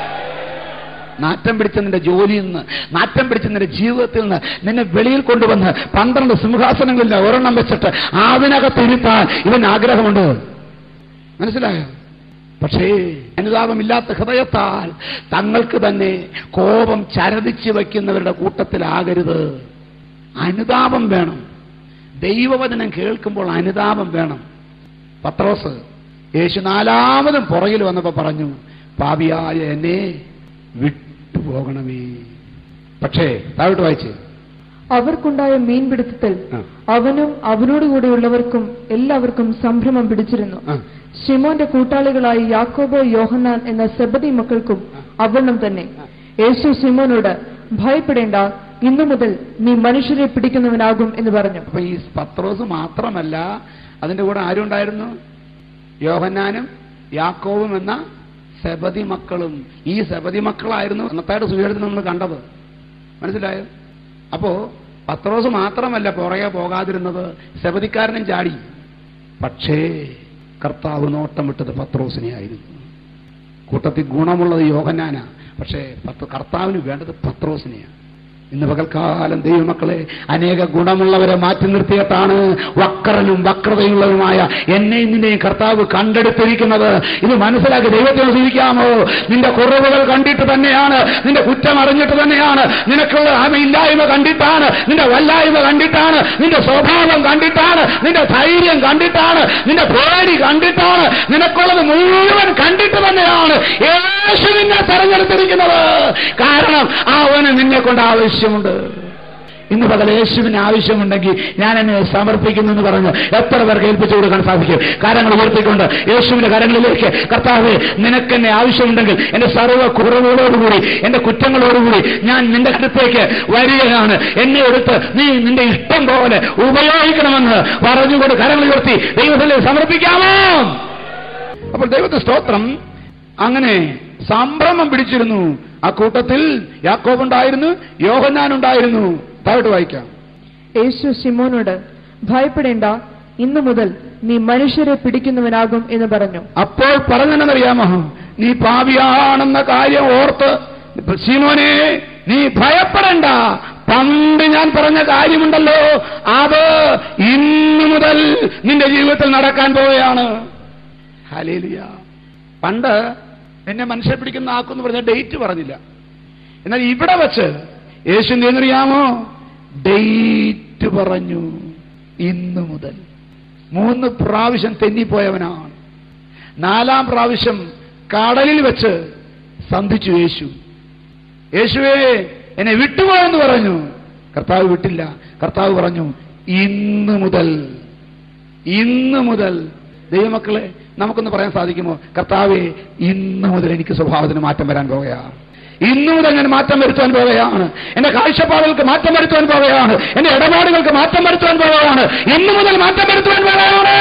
നാറ്റം പിടിച്ച നിന്റെ ജോലിയിൽ നിന്ന്, നാറ്റം പിടിച്ച നിന്റെ ജീവിതത്തിൽ നിന്ന് നിന്നെ വെളിയിൽ കൊണ്ടുവന്ന് പന്ത്രണ്ട് സിംഹാസനങ്ങളിൽ ഒരെണ്ണം വെച്ചിട്ട് അതിനകത്ത് ഇരുത്താൻ ഇവൻ ആഗ്രഹമുണ്ട്. മനസ്സിലായോ? പക്ഷേ അനുതാപമില്ലാത്ത ഹൃദയത്താൽ തങ്ങൾക്ക് തന്നെ കോപം ചരതിച്ചു വയ്ക്കുന്നവരുടെ കൂട്ടത്തിലാകരുത്. അനുതാപം വേണം. ദൈവവചനം കേൾക്കുമ്പോൾ അനുതാപം വേണം. പത്രോസ് യേശു നാലാമതും പുറകിൽ വന്നപ്പോ പറഞ്ഞു, പാപിയായ എന്നെ വിട്ടുപോകണമേ. പക്ഷേ താഴോട്ട് വായിച്ച്, അവർക്കുണ്ടായ മീൻപിടുത്തത്തിൽ അവനും അവനോടുകൂടിയുള്ളവർക്കും എല്ലാവർക്കും സംഭ്രമം പിടിച്ചിരുന്നു. ശിമോന്റെ കൂട്ടാളികളായി യാക്കോബ്, യോഹന്നാൻ എന്ന സെബദി മക്കൾക്കും അവണ്ണം തന്നെ. യേശു ശിമോനോട്, ഭയപ്പെടേണ്ട, ഇന്നു മുതൽ നീ മനുഷ്യരെ പിടിക്കുന്നവനാകും എന്ന് പറഞ്ഞു. അപ്പൊ ഈ പത്രോസ് മാത്രമല്ല, അതിന്റെ കൂടെ ആരും ഉണ്ടായിരുന്നു? യോഹന്നാനും യാക്കോബും എന്ന സെബദി മക്കളും. ഈ സെബദി മക്കളായിരുന്നു അന്നത്തെ സുവിശേഷത്തിൽ നമ്മൾ കണ്ടത്. മനസ്സിലായോ? അപ്പോ പത്രോസ് മാത്രമല്ല പുറകെ പോകാതിരുന്നത്, സെബദിക്കാരനും ചാടി. പക്ഷേ കർത്താവ് നോട്ടം വിട്ടത് പത്രോസിനെ ആയിരുന്നു. കൂട്ടത്തിൽ ഗുണമുള്ളത് യോഹന്നാനാ, പക്ഷേ കർത്താവിന് വേണ്ടത് പത്രോസിനെയാണ്. ഇന്ന് പകൽക്കാലം ദൈവമക്കളെ, അനേക ഗുണമുള്ളവരെ മാറ്റി നിർത്തിയിട്ടാണ് വക്രനും വക്രതയുള്ളവരുമായ എന്നെയും നിന്നെയും കർത്താവ് കണ്ടെടുത്തിരിക്കുന്നത്. ഇത് മനസ്സിലാക്കി ദൈവത്തെ ജീവിക്കാമോ? നിന്റെ കുറവുകൾ കണ്ടിട്ട് തന്നെയാണ്, നിന്റെ കുറ്റം അറിഞ്ഞിട്ട് തന്നെയാണ്, നിനക്കുള്ള ആമയില്ലായ്മ കണ്ടിട്ടാണ്, നിന്റെ വല്ലായ്മ കണ്ടിട്ടാണ്, നിന്റെ സ്വഭാവം കണ്ടിട്ടാണ്, നിന്റെ ധൈര്യം കണ്ടിട്ടാണ്, നിന്റെ പേടി കണ്ടിട്ടാണ്, നിനക്കുള്ളത് മുഴുവൻ കണ്ടിട്ട് തന്നെയാണ് യേശു നിന്നെ തെരഞ്ഞെടുത്തിരിക്കുന്നത്. കാരണം അവന് നിന്നെ കൊണ്ട് ആവശ്യമുണ്ട്. ഇന്ന് പകൽ യേശുവിന് ആവശ്യമുണ്ടെങ്കിൽ ഞാൻ എന്നെ സമർപ്പിക്കുന്നു എന്ന് പറഞ്ഞ് എത്ര പേർക്ക് ഏൽപ്പിച്ചു കൊടുക്കാൻ സാധിക്കും? കരങ്ങൾ ഉയർത്തിക്കൊണ്ട് യേശുവിന്റെ കരങ്ങളിലേക്ക്, കർത്താവേ, നിനക്കെന്നെ ആവശ്യമുണ്ടെങ്കിൽ എന്റെ സർവ്വ കുറവുകളോടുകൂടി, എന്റെ കുറ്റങ്ങളോടുകൂടി ഞാൻ നിന്റെ അടുത്തേക്ക് വരികയാണ്. എന്നെ എടുത്ത് നീ നിന്റെ ഇഷ്ടം പോലെ ഉപയോഗിക്കണമെന്ന് പറഞ്ഞുകൊണ്ട് കരങ്ങൾ ഉയർത്തി ദൈവത്തിൽ സമർപ്പിക്കാമോ? അപ്പോൾ ദൈവത്തെ സ്തോത്രം. അങ്ങനെ സംഭ്രമം പിടിച്ചിരുന്നു. ആ കൂട്ടത്തിൽ യാക്കോബ് ഉണ്ടായിരുന്നു, യോഹന്നാൻ ഉണ്ടായിരുന്നു. താഴോട്ട് വായിക്കാം. യേശു ശിമോനോട്, ഭയപ്പെടേണ്ട, ഇന്നു മുതൽ നീ മനുഷ്യരെ പിടിക്കുന്നവനാകും എന്ന് പറഞ്ഞു. അപ്പോൾ പറഞ്ഞെന്നറിയാമോ? നീ പാപിയാണെന്ന കാര്യം ഓർത്ത്, ശിമോനെ നീ ഭയപ്പെടേണ്ട, പണ്ട് ഞാൻ പറഞ്ഞ കാര്യമുണ്ടല്ലോ, അത് ഇന്നു മുതൽ നിന്റെ ജീവിതത്തിൽ നടക്കാൻ പോവുകയാണ്. ഹല്ലേലൂയ. പണ്ട് എന്നെ മനുഷ്യരെ പിടിക്കുന്ന ആക്കുമെന്ന് പറഞ്ഞ ഡേറ്റ് പറഞ്ഞില്ല. എന്നാൽ ഇവിടെ വച്ച് യേശു എന്തറിയാമോ? ഡേറ്റ് പറഞ്ഞു. ഇന്നു മുതൽ. മൂന്ന് പ്രാവശ്യം തെന്നിപ്പോയവനാണ്. നാലാം പ്രാവശ്യം കടലിൽ വെച്ച് സന്ധിച്ചു യേശു. യേശുവേ എന്നെ വിട്ടുപോയെന്ന് പറഞ്ഞു. കർത്താവ് വിട്ടില്ല. കർത്താവ് പറഞ്ഞു, ഇന്നു മുതൽ, ഇന്നു മുതൽ. ദൈവമക്കളെ, നമുക്കൊന്ന് പറയാൻ സാധിക്കുമോ? കർത്താവേ, ഇന്നു മുതൽ എനിക്ക് സ്വഭാവത്തിന് മാറ്റം വരാൻ പോവുകയാണ്. ഇന്നു മുതൽ ഞാൻ മാറ്റം വരുത്താൻ പോവുകയാണ്. എന്റെ കാഴ്ചപ്പാടുകൾക്ക് മാറ്റം വരുത്താൻ പോവുകയാണ്. എന്റെ ഇടപാടുകൾക്ക് മാറ്റം വരുത്താൻ പോവുകയാണ്. ഇന്നു മുതൽ മാറ്റം വരുത്താൻ പോവുകയാണ്.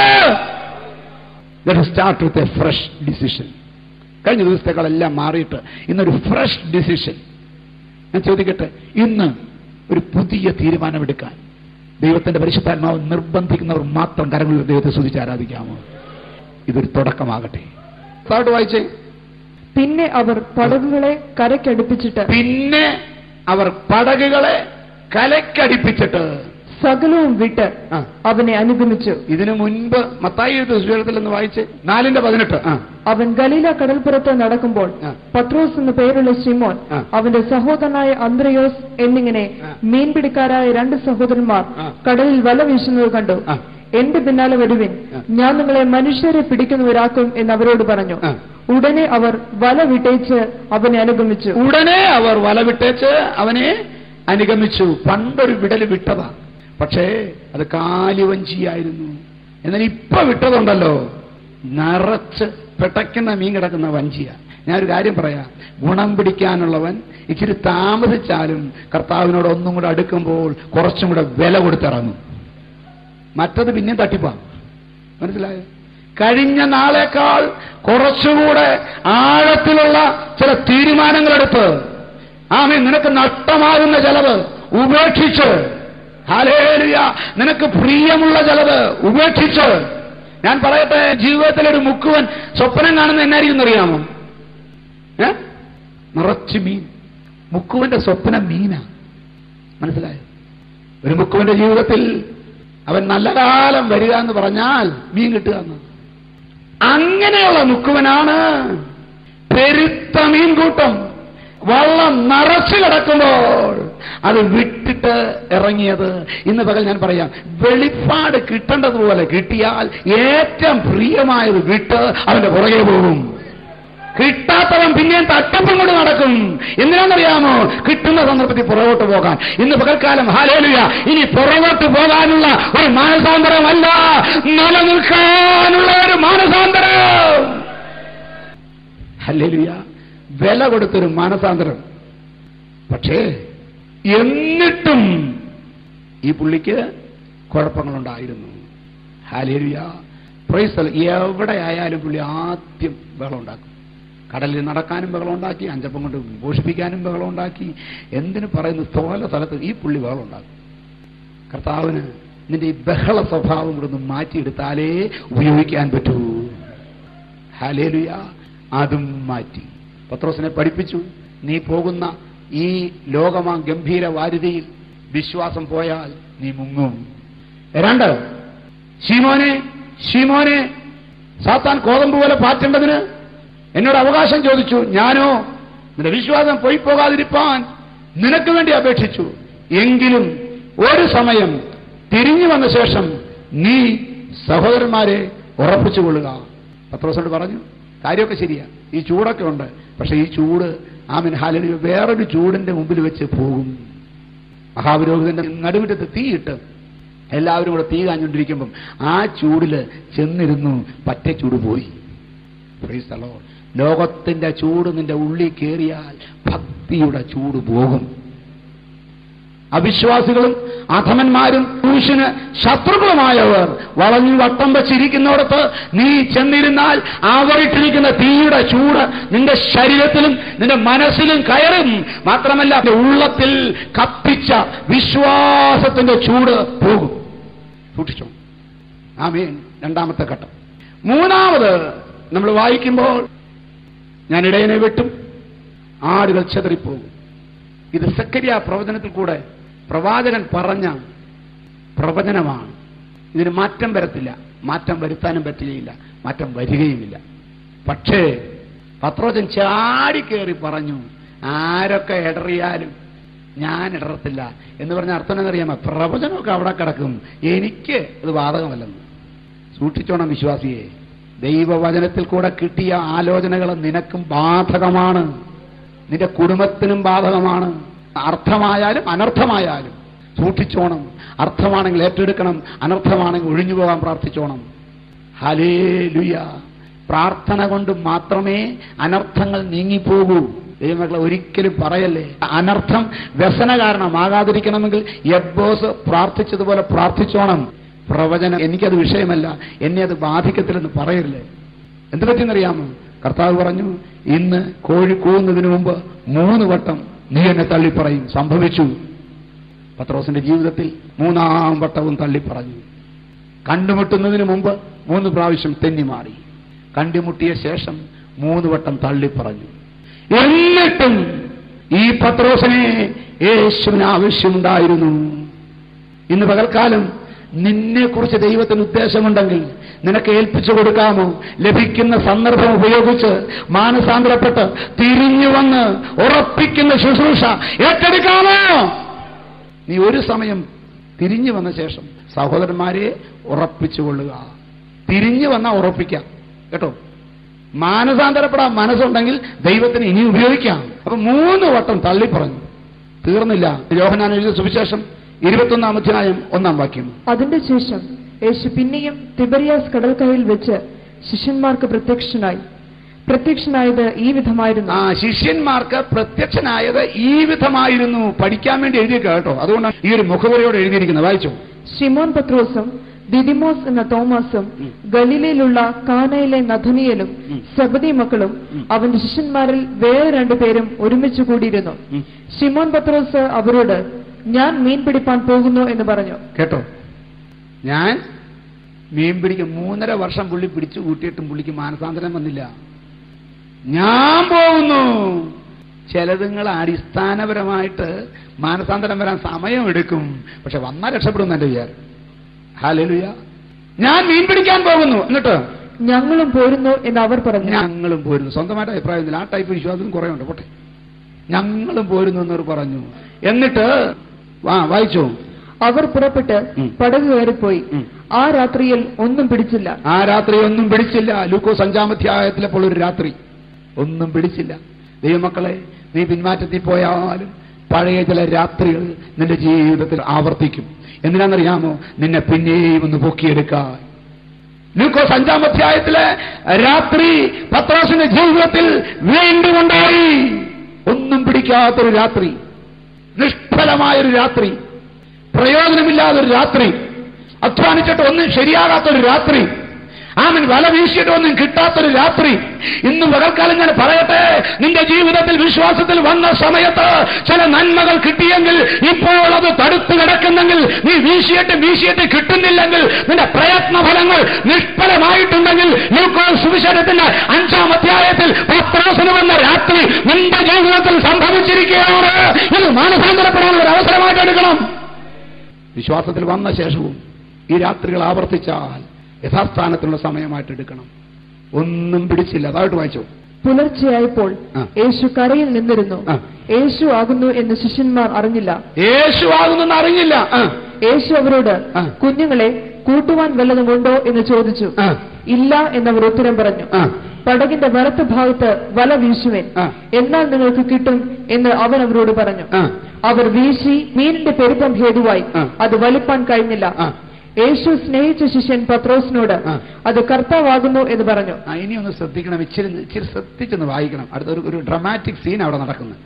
Let us start with a fresh decision. കഴിഞ്ഞ ദിവസത്തേക്കാളെല്ലാം മാറിയിട്ട് ഇന്നൊരു ഫ്രഷ് ഡിസിഷൻ. ഞാൻ ചോദിക്കട്ടെ, ഇന്ന് ഒരു പുതിയ തീരുമാനമെടുക്കാൻ ദൈവത്തിന്റെ പരിശുദ്ധാത്മാവ് നിർബന്ധിക്കുന്നവർ മാത്രം കരങ്ങളിൽ ദൈവത്തെ സ്തുതിച്ച് ആരാധിക്കാമോ? ഇതൊരു തുടക്കമാകട്ടെ. താഴോട്ട് വായിച്ചേ. പിന്നെ അവർ പടകുകളെ കരയ്ക്കടുപ്പിച്ചിട്ട് പിന്നെ അവർ പടകുകളെ കലക്കടിപ്പിച്ചിട്ട് സകലവും വിട്ട് അവനെ അനുഗമിച്ചു. ഇതിനു മുൻപ് മത്തായി സുവിശേഷത്തിൽ എന്ന് വായിച്ച് നാലിന്റെ പതിനെട്ട്. അവൻ ഗലീല കടൽപ്പുറത്ത് നടക്കുമ്പോൾ പത്രോസ് എന്ന പേരുള്ള ശിമോൻ, അവന്റെ സഹോദരനായ അന്ത്രയോസ് എന്നിങ്ങനെ മീൻപിടിക്കാരായ രണ്ട് സഹോദരന്മാർ കടലിൽ വല വീശുന്നത് കണ്ടു. എന്റെ പിന്നാലെ വരുവിൻ, ഞാൻ നിങ്ങളെ മനുഷ്യരെ പിടിക്കുന്നവരാക്കും എന്ന് അവരോട് പറഞ്ഞു. ഉടനെ അവർ വല വിട്ടേച്ച് അവനെ അനുഗമിച്ചു. ഉടനെ അവർ വല വിട്ടേച്ച് അവനെ അനുഗമിച്ചു. പണ്ടൊരു വിടല് വിട്ടതാ, പക്ഷേ അത് കാലിവഞ്ചിയായിരുന്നു. എന്നാൽ ഇപ്പൊ വിട്ടതുണ്ടല്ലോ, നിറച്ച് പെട്ടയ്ക്കുന്ന മീൻ കിടക്കുന്ന വഞ്ചിയ. ഞാനൊരു കാര്യം പറയാം, ഗുണം പിടിക്കാനുള്ളവൻ ഇച്ചിരി താമസിച്ചാലും കർത്താവിനോട് ഒന്നും കൂടെ അടുക്കുമ്പോൾ കുറച്ചും കൂടെ വില കൊടുത്തിറങ്ങും. മറ്റത് പിന്നെയും തട്ടിപ്പാ. മനസ്സിലായോ? കഴിഞ്ഞ നാളേക്കാൾ കുറച്ചുകൂടെ ആഴത്തിലുള്ള ചില തീരുമാനങ്ങളെടുത്ത് ആമേ നിനക്ക് നഷ്ടമാകുന്ന ചിലവ് ഉപേക്ഷിച്ച്, ഹല്ലേലൂയ, നിനക്ക് പ്രിയമുള്ള ചിലത് ഉപേക്ഷിച്ച്. ഞാൻ പറയട്ടെ, ജീവിതത്തിലൊരു മുക്കുവൻ സ്വപ്നം കാണുന്ന എന്നായിരിക്കും അറിയാമോ? ഏ നിറച്ച് മീൻ. മുക്കുവന്റെ സ്വപ്നം മീനാ. മനസ്സിലായോ? ഒരു മുക്കുവന്റെ ജീവിതത്തിൽ അവൻ നല്ല കാലം വരിക എന്ന് പറഞ്ഞാൽ മീൻ കിട്ടുക എന്ന്. അങ്ങനെയുള്ള മുക്കുവനാണ് പെരുത്ത മീൻകൂട്ടം വള്ളം നിറച്ചു കിടക്കുമ്പോൾ അത് വിട്ടിട്ട് ഇറങ്ങിയത്. ഇന്ന് പകൽ ഞാൻ പറയാം, വെളിപ്പാട് കിട്ടേണ്ടതുപോലെ കിട്ടിയാൽ ഏറ്റവും പ്രിയമായത് വിട്ട് അവന്റെ പുറകെ പോകും. കിട്ടാത്തവൻ പിന്നെയും തട്ടപ്പം കൊണ്ട് നടക്കും. എന്തിനാണെന്നറിയാമോ? കിട്ടുന്ന സന്ദർഭത്തിൽ പുറകോട്ട് പോകാൻ. ഇന്ന് പകൽക്കാലം ഹല്ലേലൂയ, ഇനി പുറകോട്ട് പോകാനുള്ള ഒരു മാനസാന്തരമല്ല, നിലനിൽക്കാനുള്ള ഒരു മാനസാന്തരം. ഹല്ലേലൂയ, വില കൊടുത്തൊരു മാനസാന്തരം. പക്ഷേ എന്നിട്ടും ഈ പുള്ളിക്ക് കുഴപ്പങ്ങളുണ്ടായിരുന്നു. Hallelujah, praise the lord. എവിടെ ആയാലും പുള്ളി ആദ്യം ബഹളം ഉണ്ടാക്കും. കടലിൽ നടക്കാനും ബഹളം ഉണ്ടാക്കി, അഞ്ചപ്പം കൊണ്ട് പോഷിപ്പിക്കാനും ബഹളം ഉണ്ടാക്കി. എന്തിനു പറയുന്നു, തോല സ്ഥലത്ത് ഈ പുള്ളി ബഹളം ഉണ്ടാക്കും. കർത്താവിന് നിന്റെ ഈ ബഹള സ്വഭാവം കൂടെ ഒന്ന് മാറ്റിയെടുത്താലേ ഉപയോഗിക്കാൻ പറ്റൂ. ഹല്ലേലൂയ, അതും മാറ്റി പത്രോസിനെ പഠിപ്പിച്ചു. നീ പോകുന്ന ഈ ലോകമാ ഗംഭീര വാരിധിയിൽ വിശ്വാസം പോയാൽ നീ മുങ്ങും. രണ്ട്, ശീമോനെ ശീമോനെ സാത്താൻ കോതമ്പ് പോലെ പാറ്റേണ്ടതിന് എന്നോട് അവകാശം ചോദിച്ചു. ഞാനോ നിന്റെ വിശ്വാസം പോയി പോകാതിരിപ്പാൻ നിനക്ക് വേണ്ടി അപേക്ഷിച്ചു. എങ്കിലും ഒരു സമയം തിരിഞ്ഞു വന്ന ശേഷം നീ സഹോദരന്മാരെ ഉറപ്പിച്ചുകൊള്ളുക. പത്രോസോട് പറഞ്ഞു, കാര്യമൊക്കെ ശരിയാ, ഈ ചൂടൊക്കെ ഉണ്ട്, പക്ഷെ ഈ ചൂട് ആമേൻ ഹല്ലേലൂയ വേറൊരു ചൂടിന്റെ മുമ്പിൽ വെച്ച് പോകും. മഹാപുരോഹിതന്റെ നടുമുറ്റത്ത് തീയിട്ട് എല്ലാവരും കൂടെ തീ കാഞ്ഞുകൊണ്ടിരിക്കുമ്പം ആ ചൂടില് ചെന്നിരുന്നു, പറ്റ ചൂട് പോയി. Praise the lord. ലോകത്തിന്റെ ചൂട് നിന്റെ ഉള്ളിൽ കയറിയാൽ ഭക്തിയുടെ ചൂട് പോകും. അവിശ്വാസികളും അധമന്മാരും പുരുഷന് ശത്രുക്കളുമായവർ വളഞ്ഞു വട്ടം വെച്ചിരിക്കുന്നിടത്ത് നീ ചെന്നിരുന്നാൽ അവരിട്ടിരിക്കുന്ന തീയുടെ ചൂട് നിന്റെ ശരീരത്തിലും നിന്റെ മനസ്സിലും കയറും. മാത്രമല്ല ഉള്ളത്തിൽ കത്തിച്ച വിശ്വാസത്തിന്റെ ചൂട് പോകും. സൂക്ഷിച്ചോ. ആമേൻ. രണ്ടാമത്തെ ഘട്ടം. മൂന്നാമത് നമ്മൾ വായിക്കുമ്പോൾ ഞാൻ ഇടയനെ വെട്ടും, ആടുകൾ ചെതറിപ്പോകും. ഇത് സക്കറിയ പ്രവചനത്തിൽ കൂടെ പ്രവാചകൻ പറഞ്ഞ പ്രവചനമാണ്. ഇതിന് മാറ്റം വരത്തില്ല, മാറ്റം വരുത്താനും പറ്റുകയില്ല, മാറ്റം വരികയുമില്ല. പക്ഷേ പത്രോസൻ ചാടിക്കേറി പറഞ്ഞു, ആരൊക്കെ ഇടറിയാലും ഞാൻ ഇടറത്തില്ല എന്ന് പറഞ്ഞ അർത്ഥം എന്നറിയാമോ? പ്രവചനമൊക്കെ അവിടെ കിടക്കും, എനിക്ക് ഇത് ബാധകമല്ലെന്ന്. സൂക്ഷിച്ചോണം വിശ്വാസിയെ. ദൈവവചനത്തിൽ കൂടെ കിട്ടിയ ആലോചനകൾ നിനക്കും ബാധകമാണ്, നിന്റെ കുടുംബത്തിനും ബാധകമാണ്. അർത്ഥമായാലും അനർത്ഥമായാലും സൂക്ഷിച്ചോണം. അർത്ഥമാണെങ്കിൽ ഏറ്റെടുക്കണം, അനർത്ഥമാണെങ്കിൽ ഒഴിഞ്ഞു പോകാൻ പ്രാർത്ഥിച്ചോണം. ഹല്ലേലൂയ. പ്രാർത്ഥന കൊണ്ട് മാത്രമേ അനർത്ഥങ്ങൾ നീങ്ങിപ്പോകൂ. ദൈവമക്കളെ ഒരിക്കലും പറയല്ലേ, അനർത്ഥം വ്യസന കാരണമാകാതിരിക്കണമെങ്കിൽ യബ്ബോസ് പ്രാർത്ഥിച്ചതുപോലെ പ്രാർത്ഥിച്ചോണം. പ്രവചനം എനിക്കത് വിഷയമല്ല, എന്നെ അത് ബാധിക്കത്തില്ലെന്ന് പറയരുത്. എന്ത് പറ്റിയെന്നറിയാമോ? കർത്താവ് പറഞ്ഞു, ഇന്ന് കോഴി കൂവുന്നതിന് മുമ്പ് മൂന്ന് വട്ടം നീ എന്നെ തള്ളിപ്പറയും. സംഭവിച്ചു. പത്രോസിന്റെ ജീവിതത്തിൽ മൂന്നാം വട്ടവും തള്ളിപ്പറഞ്ഞു. കണ്ടുമുട്ടുന്നതിന് മുമ്പ് മൂന്ന് പ്രാവശ്യം തെന്നിമാറി. കണ്ടുമുട്ടിയ ശേഷം മൂന്ന് വട്ടം തള്ളിപ്പറഞ്ഞു. എന്നിട്ടും ഈ പത്രോസിനെ യേശുവിന് ആവശ്യമുണ്ടായിരുന്നു. ഇന്ന് പകൽക്കാലം നിന്നെക്കുറിച്ച് ദൈവത്തിന് ഉദ്ദേശമുണ്ടെങ്കിൽ നിനക്ക് ഏൽപ്പിച്ചു കൊടുക്കാമോ? ലഭിക്കുന്ന സന്ദർഭം ഉപയോഗിച്ച് മാനസാന്തരപ്പെട്ട് തിരിഞ്ഞു വന്ന് ഉറപ്പിക്കുന്ന ശുശ്രൂഷ ഏറ്റെടുക്കാമോ? നീ ഒരു സമയം തിരിഞ്ഞു വന്ന ശേഷം സഹോദരന്മാരെ ഉറപ്പിച്ചുകൊള്ളുക. തിരിഞ്ഞു വന്നാൽ ഉറപ്പിക്കാം കേട്ടോ. മാനസാന്തരപ്പെടാൻ മനസ്സുണ്ടെങ്കിൽ ദൈവത്തിന് ഇനി ഉപയോഗിക്കാം. അപ്പൊ മൂന്ന് വട്ടം തള്ളി പറഞ്ഞു. തീർന്നില്ല. യോഹന്നാൻ എഴുതിയ സുവിശേഷം ഇരുപത്തൊന്നാം അധ്യായം ഒന്നാം വാക്യം. അതിന്റെ ശേഷം യേശു പിന്നെയും തിബരിയാസ് കടൽക്കരയിൽ വെച്ച് ശിഷ്യന്മാർക്ക് പ്രത്യക്ഷനായി. പ്രത്യക്ഷനായത് ഈ വിധമായിരുന്നു. ആ ശിഷ്യന്മാർക്ക് പ്രത്യക്ഷനായത് ഈ വിധമായിരുന്നു. പഠിക്കാൻ വേണ്ടി എഴുതിയേക്കുക കേട്ടോ. അതുകൊണ്ടാണ് ഈ ഒരു മുഖവരയോട് എഴുതിയിരിക്കുന്നത്. വായിച്ചു. ശിമോൻ പത്രോസും ദിദിമോസ് എന്ന തോമസും ഗലീലയിലുള്ള കാനയിലെ നഥനിയേലും സെബദി മക്കളും അവന്റെ ശിഷ്യന്മാരിൽ വേറെ രണ്ടുപേരും ഒരുമിച്ച് കൂടിയിരുന്നു. ശിമോൻ പത്രോസ് അവരോട്, ഞാൻ മീൻ പിടിപ്പാൻ പോകുന്നു എന്ന് പറഞ്ഞു. കേട്ടോ, ഞാൻ മീൻ പിടിക്കും. മൂന്നര വർഷം പുള്ളി പിടിച്ചു കൂട്ടിയിട്ടും പുള്ളിക്ക് മാനസാന്തരം വന്നില്ല. ഞാൻ പോകുന്നു. ചിലതുങ്ങൾ അടിസ്ഥാനപരമായിട്ട് മാനസാന്തരം വരാൻ സമയമെടുക്കും, പക്ഷെ വന്നാൽ രക്ഷപ്പെടും എന്റെ വിചാരം. ഹല്ലേലൂയ. ഞാൻ മീൻ പിടിക്കാൻ പോകുന്നു. എന്നിട്ട് ഞങ്ങളും പോരുന്നു എന്ന് അവർ പറഞ്ഞു. ഞങ്ങളും പോരുന്നു. സ്വന്തമായിട്ട് അഭിപ്രായമില്ല. ആ ടൈപ്പ് വിശ്വാസം കുറെ ഉണ്ട്. പോട്ടെ, ഞങ്ങളും പോരുന്നു എന്നവർ പറഞ്ഞു. എന്നിട്ട് വായിച്ചു. അവർ പുറപ്പെട്ട് പടക് കയറിപ്പോയി. ആ രാത്രിയിൽ ഒന്നും പിടിച്ചില്ല. ആ രാത്രി ഒന്നും പിടിച്ചില്ല. ലൂക്കോസ് അഞ്ചാം അധ്യായത്തിലെപ്പോൾ ഒരു രാത്രി ഒന്നും പിടിച്ചില്ല. ദൈവമക്കളെ, നീ പിന്മാറ്റത്തിൽ പോയാലും പഴയ ചില രാത്രികൾ നിന്റെ ജീവിതത്തിൽ ആവർത്തിക്കും. എന്തിനാണെന്നറിയാമോ? നിന്നെ പിന്നെയും ഒന്ന് പൊക്കിയെടുക്കാൻ. ലൂക്കോസ് അഞ്ചാം അധ്യായത്തിലെ രാത്രി പത്രോസിന്റെ ജീവിതത്തിൽ വീണ്ടും ഉണ്ടായി. ഒന്നും പിടിക്കാത്തൊരു രാത്രി, നിഷ്ഫലമായൊരു രാത്രി, പ്രയോജനമില്ലാതൊരു രാത്രി, അധ്വാനിച്ചിട്ട് ഒന്നും ശരിയാകാത്തൊരു രാത്രി, ആമൻ വല വീശിയിട്ട് ഒന്നും കിട്ടാത്തൊരു രാത്രി. ഇന്നും പകൽക്കാലം ഞാൻ പറയട്ടെ, നിന്റെ ജീവിതത്തിൽ വിശ്വാസത്തിൽ വന്ന സമയത്ത് ചില നന്മകൾ കിട്ടിയെങ്കിൽ ഇപ്പോൾ അത് തടുത്തു കിടക്കുന്നെങ്കിൽ, നീ വീശിയിട്ട് വീശിയിട്ട് കിട്ടുന്നില്ലെങ്കിൽ, നിന്റെ പ്രയത്ന ഫലങ്ങൾ നിഷ്ഫലമായിട്ടുണ്ടെങ്കിൽ, ലൂക്കോസ് സുവിശേഷത്തിന്റെ അഞ്ചാം അധ്യായത്തിൽ പത്രോസിന് വന്ന രാത്രി നിന്റെ ജീവിതത്തിൽ സംഭവിച്ചിരിക്കുകയാണ്. ഇത് മാനസാന്തരപ്പെടാനുള്ള ഒരു അവസരമായിട്ട് എടുക്കണം. വിശ്വാസത്തിൽ വന്ന ശേഷവും ഈ രാത്രികൾ ആവർത്തിച്ചാൽ യഥാസ്ഥാനത്തിനുള്ള സമയമായിട്ട് എടുക്കണം. ഒന്നും പിടിച്ചില്ല. അതായിട്ട് വായിച്ചു. പുലർച്ചെയായപ്പോൾ യേശു കരയിൽ നിന്നിരുന്നു. യേശു ആകുന്നു എന്ന് ശിഷ്യന്മാർ അറിഞ്ഞില്ല. യേശു ആകുന്നു അറിഞ്ഞില്ല. യേശു അവരോട്, കുഞ്ഞുങ്ങളെ കൂട്ടുവാൻ വല്ലതും ഉണ്ടോ എന്ന് ചോദിച്ചു. ഇല്ല എന്നവർ ഉത്തരം പറഞ്ഞു. പടകിന്റെ വലത്ത് ഭാഗത്ത് വല വീശുവേൻ, എന്നാൽ നിങ്ങൾക്ക് കിട്ടും എന്ന് അവൻ അവരോട് പറഞ്ഞു. അവർ വീശി മീനിന്റെ പെരുപ്പം ഹേതുവായി ആ. അത് വലിപ്പാൻ കഴിഞ്ഞില്ല. ആ. യേശു സ്നേഹിച്ച ശിഷ്യൻ പത്രോസിനോട് ആ. അത് കർത്താവാകുന്നു എന്ന് പറഞ്ഞു. ആ, ഇനി ഒന്ന് ശ്രദ്ധിക്കണം, ഇച്ചിരി ഇച്ചിരി ശ്രദ്ധിച്ചൊന്ന് വായിക്കണം. അടുത്ത ഒരു ഒരു ഡ്രമാറ്റിക് സീൻ അവിടെ നടക്കുന്നത്.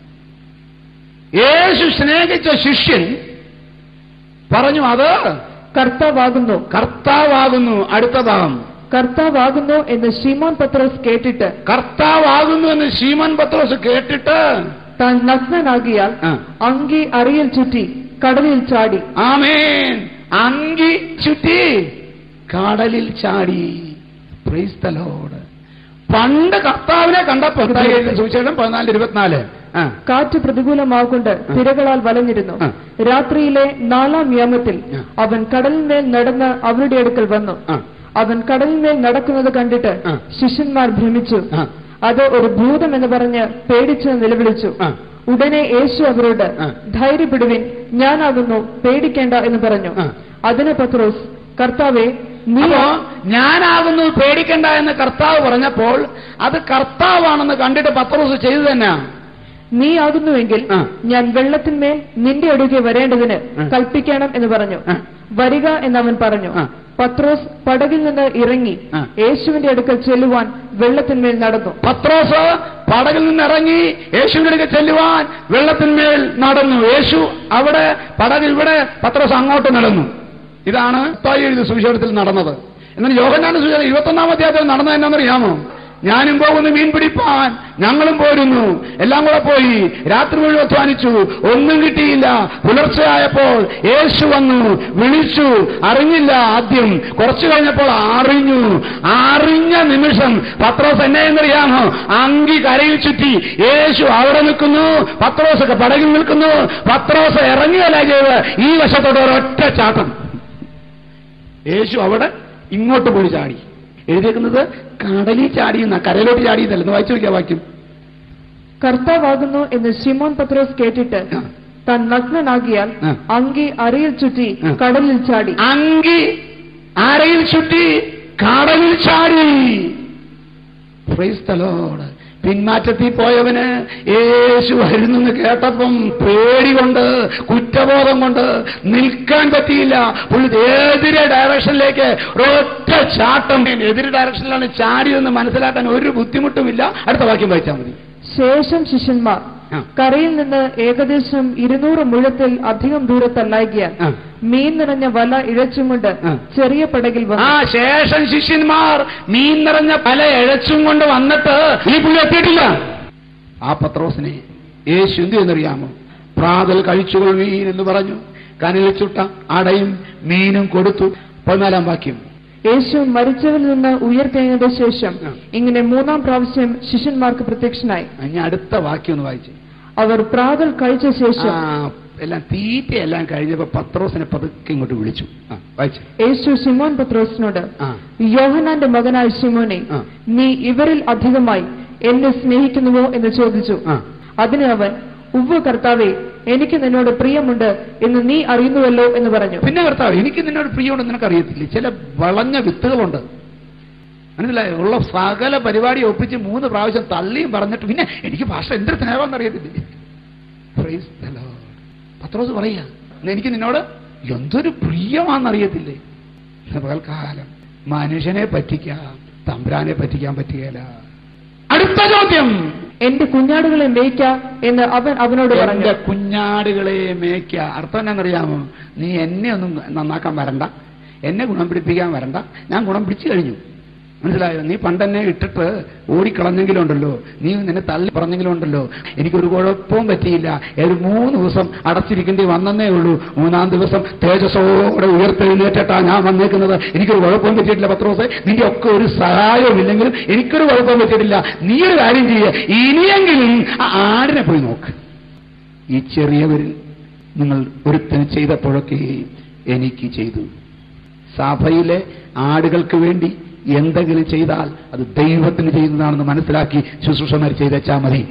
യേശു സ്നേഹിച്ച ശിഷ്യൻ പറഞ്ഞു അത് കർത്താവാകുന്നു. കർത്താവാകുന്നു. അടുത്ത ഭാഗം കർത്താവാകുന്നു എന്ന് ശിമോൻ പത്രോസ് കേട്ടിട്ട് കർത്താവാകുന്നു എന്ന് ശീമോൻ പത്രോസ് കേട്ടിട്ട് താൻ നഗ്നനാകിയാൽ ആ. അങ്കി അറിയിൽ ചുറ്റി കടലിൽ ചാടി. ആമേൻ. അങ്കി ചുറ്റി കടലിൽ ചാടി. Praise the lord. പണ്ട് കർത്താവിനെ കണ്ടപ്പോൾ സുവിശേഷം പതിനാല് ഇരുപത്തിനാല് ആ. കാറ്റ് പ്രതികൂലമാകൊണ്ട് തിരകളാൽ വലഞ്ഞിരുന്നു. ആ. രാത്രിയിലെ നാലാം യാമത്തിൽ ആ. അവൻ കടലിന്മേൽ നടന്ന് അവരുടെ അടുക്കൽ വന്നു. ആ. അവൻ കടലിന്മേൽ നടക്കുന്നത് കണ്ടിട്ട് ആ. ശിഷ്യന്മാർ ഭ്രമിച്ചു. ആ. അത് ഒരു ഭൂതം എന്ന് പറഞ്ഞ് പേടിച്ച് നിലവിളിച്ചു. ആ. ഉടനെ യേശു അവരോട് ആ. ധൈര്യപ്പെടുവിൻ, ഞാനാകുന്നു, പേടിക്കേണ്ട എന്ന് പറഞ്ഞു. ആ. അതിന് പത്രോസ്, കർത്താവേ, നീ അപ്പോ ഞാനാകുന്നു, പേടിക്കണ്ട എന്ന് കർത്താവ് പറഞ്ഞപ്പോൾ അത് കർത്താവാണെന്ന് കണ്ടിട്ട് പത്രോസ് ചെയ്തു തന്നെ. നീ ആകുന്നുവെങ്കിൽ ആ. ഞാൻ വെള്ളത്തിന്മേൽ നിന്റെ അടുക്കെ വരേണ്ടതിന് ആ. കൽപ്പിക്കണം എന്ന് പറഞ്ഞു. ആ. വരിക എന്നവൻ പറഞ്ഞു. ആ. പത്രോസ് പടകിൽ നിന്ന് ഇറങ്ങി ആ. യേശുവിന്റെ അടുക്കൽ ചെല്ലുവാൻ വെള്ളത്തിന്മേൽ നടന്നു. പത്രോസ് പടകിൽ നിന്ന് ഇറങ്ങി യേശുവിന്റെ അടുക്കൽ ചെല്ലുവാൻ വെള്ളത്തിന്മേൽ നടന്നു. യേശു അവിടെ, പടകിൽ ഇവിടെ, പത്രോസ് അങ്ങോട്ട് നടന്നു. ഇതാണ് മത്തായി എഴുതിയ സുവിശേഷത്തിൽ നടന്നത്. എന്നാൽ യോഹന്നാന്റെ സുവിശേഷം ഇരുപത്തൊന്നാം അധ്യായത്തിൽ നടന്നത് എന്നാണെന്നറിയാമോ? ഞാനും പോകുന്നു മീൻ പിടിപ്പാൻ, ഞങ്ങളും പോരുന്നു, എല്ലാം കൂടെ പോയി രാത്രി മുഴുവൻ അധ്വാനിച്ചു, ഒന്നും കിട്ടിയില്ല. പുലർച്ചെയായപ്പോൾ യേശു വന്നു, വിളിച്ചു, അറിഞ്ഞില്ല. ആദ്യം കുറച്ചു കഴിഞ്ഞപ്പോൾ അറിഞ്ഞു. അറിഞ്ഞ നിമിഷം പത്രോസ് എന്നെ എന്നറിയാമോ? അങ്കി കരയിൽ ചുറ്റി യേശു അവിടെ നിൽക്കുന്നു, പത്രോസൊക്കെ പടകിൽ നിൽക്കുന്നു. പത്രോസ് ഇറങ്ങിയല്ല ചെയ്ത് ഈ വശത്തോടെ ഒരൊറ്റ ചാട്ടം. യേശു അവിടെ ഇങ്ങോട്ട് പോയി ചാടി. എഴുതിയേക്കുന്നത് കടലിൽ ചാടിയെന്ന, കരയിലോട്ട് ചാടിയെന്നല്ല. ഒന്ന് വായിച്ചു നോക്കിയാ വാക്യം. കർത്താവാകുന്നു എന്ന് ശിമോൻ പത്രോസ് കേട്ടിട്ട് ആ. താൻ നഗ്നനാകിയാൽ ആ. അങ്കി അറിയിൽ ചുറ്റി ആ. കടലിൽ ചാടി. അങ്കി അരയിൽ ചുറ്റി കടലിൽ ചാടി. Praise the lord. പിന്മാറ്റത്തിൽ പോയവന് യേശു വരുന്നെന്ന് കേട്ടപ്പം പേടി കൊണ്ട്, കുറ്റബോധം കൊണ്ട് നിൽക്കാൻ പറ്റിയില്ല. പുള്ളി എതിരെ ഡയറക്ഷനിലേക്ക് ഒരൊറ്റ ചാട്ടം. എതിരെ ഡയറക്ഷനിലാണ് ചാടിയെന്ന് മനസ്സിലാക്കാൻ ഒരു ബുദ്ധിമുട്ടുമില്ല. അടുത്ത വാക്യം വായിച്ചാൽ മതി. ശേഷം ശിഷ്യന്മാർ ആ. കരയിൽ നിന്ന് ഏകദേശം ഇരുന്നൂറ് മുഴത്തിൽ അധികം ദൂരത്തല്ലാകിയാൽ ആ. മീൻ നിറഞ്ഞ വല ഇഴച്ചും കൊണ്ട് ആ. ചെറിയ പടകിൽ ആ വന്നു. ശേഷം ശിഷ്യന്മാർ മീൻ നിറഞ്ഞ പല ഇഴച്ചും കൊണ്ട് വന്നിട്ട് ഈ പുള്ളി എത്തിയിട്ടില്ല. ആ പത്രോസിനെ യേശു എന്ത് എന്നറിയാമോ? പ്രാതൽ കഴിച്ചുകൊള്ളുവീൻ എന്ന് പറഞ്ഞു. കനലിൽ ചുട്ട അടയും മീനും കൊടുത്തു. പതിനാലാം വാക്യം. യേശു മരിച്ചവരിൽ നിന്ന് ഉയർത്തെഴുന്നതിന്റെ ശേഷം ആ. ഇങ്ങനെ മൂന്നാം പ്രാവശ്യം ശിഷ്യന്മാർക്ക് പ്രത്യക്ഷനായി. ഇനി അടുത്ത വാക്യം ഒന്ന് വായിച്ചു. അവർ പ്രാതൽ കഴിച്ച ശേഷം ആ, എല്ലാം തീറ്റയെല്ലാം കഴിഞ്ഞപ്പോ പത്രോസിനെ പതുക്കെ ഇങ്ങോട്ട് വിളിച്ചു. ആ, വായിച്ചു. യേശു ശിമോൻ പത്രോസിനോട്, ആ. യോഹന്നാന്റെ മകനായ ശിമോനെ, ആ. നീ ഇവരിൽ അധികമായി എന്നെ സ്നേഹിക്കുന്നുവോ എന്ന് ചോദിച്ചു. ആ. അതിന് അവൻ, ഉവ്വ് കർത്താവേ, എനിക്ക് നിന്നോട് പ്രിയമുണ്ട് എന്ന് നീ അറിയുന്നുവല്ലോ എന്ന് പറഞ്ഞു. പിന്നെ കർത്താവ്, എനിക്ക് നിന്നോട് പ്രിയമുണ്ടെന്ന് നിനക്ക് അറിയത്തില്ലേ? ചില വളഞ്ഞ വിത്തുകളുണ്ട്, മനസ്സിലായോ? ഉള്ള സകല പരിപാടി ഒപ്പിച്ച് മൂന്ന് പ്രാവശ്യം തള്ളിയും പറഞ്ഞിട്ട് പിന്നെ എനിക്ക് ഭാഷ എന്തൊരു സ്നേഹമെന്ന് അറിയത്തില്ലേ? Price the Lord. പത്രോസ് പറയാ, എനിക്ക് നിന്നോട് എന്തൊരു പ്രിയമാണെന്നറിയത്തില്ലേ? പകൽക്കാലം മനുഷ്യനെ പറ്റിക്കാം, തമ്പുരാനെ പറ്റിക്കാൻ പറ്റുകയില്ല. അടുത്ത ചോദ്യം, എന്റെ കുഞ്ഞാടുകളെ മേയ്ക്ക എന്ന് അവൻ അവനോട് പറഞ്ഞു. എന്റെ കുഞ്ഞാടുകളെ മേയ്ക്ക. അർത്ഥം എന്നാണെന്നറിയാമോ? നീ എന്നെ ഒന്നും നന്നാക്കാൻ വരണ്ട, എന്നെ ഗുണം പിടിപ്പിക്കാൻ വരണ്ട, ഞാൻ ഗുണം പിടിച്ചു കഴിഞ്ഞു. മനസ്സിലായോ? നീ പണ്ടെന്നെ ഇട്ടിട്ട് ഓടിക്കളഞ്ഞെങ്കിലും ഉണ്ടല്ലോ, നീ നിന്നെ തള്ളി പറഞ്ഞെങ്കിലും ഉണ്ടല്ലോ, എനിക്കൊരു കുഴപ്പവും പറ്റിയില്ല. ഒരു മൂന്ന് ദിവസം അടച്ചിരിക്കേണ്ടി വന്നേ ഉള്ളൂ. മൂന്നാം ദിവസം തേജസ്സോടെ ഉയർത്തെഴുന്നേറ്റിട്ടാ ഞാൻ വന്നേക്കുന്നത്. എനിക്കൊരു കുഴപ്പവും പറ്റിയിട്ടില്ല പത്രോസേ. നിന്റെ ഒക്കെ ഒരു സഹായവും ഇല്ലെങ്കിലും എനിക്കൊരു കുഴപ്പവും പറ്റിയിട്ടില്ല. നീ ഒരു കാര്യം ചെയ്യുക, ഇനിയെങ്കിലും ആ ആടിനെ പോയി നോക്ക്. ഈ ചെറിയവരിൽ നിങ്ങൾ ഒരുത്തന് ചെയ്തപ്പോഴൊക്കെ എനിക്ക് ചെയ്തു. സഭയിലെ ആടുകൾക്ക് വേണ്ടി എന്തെങ്കിലും ചെയ്താൽ അത് ദൈവത്തിന് ചെയ്യുന്നതാണെന്ന് മനസ്സിലാക്കി ശുശ്രൂഷമാർ ചെയ്തേച്ചാൽ മതി.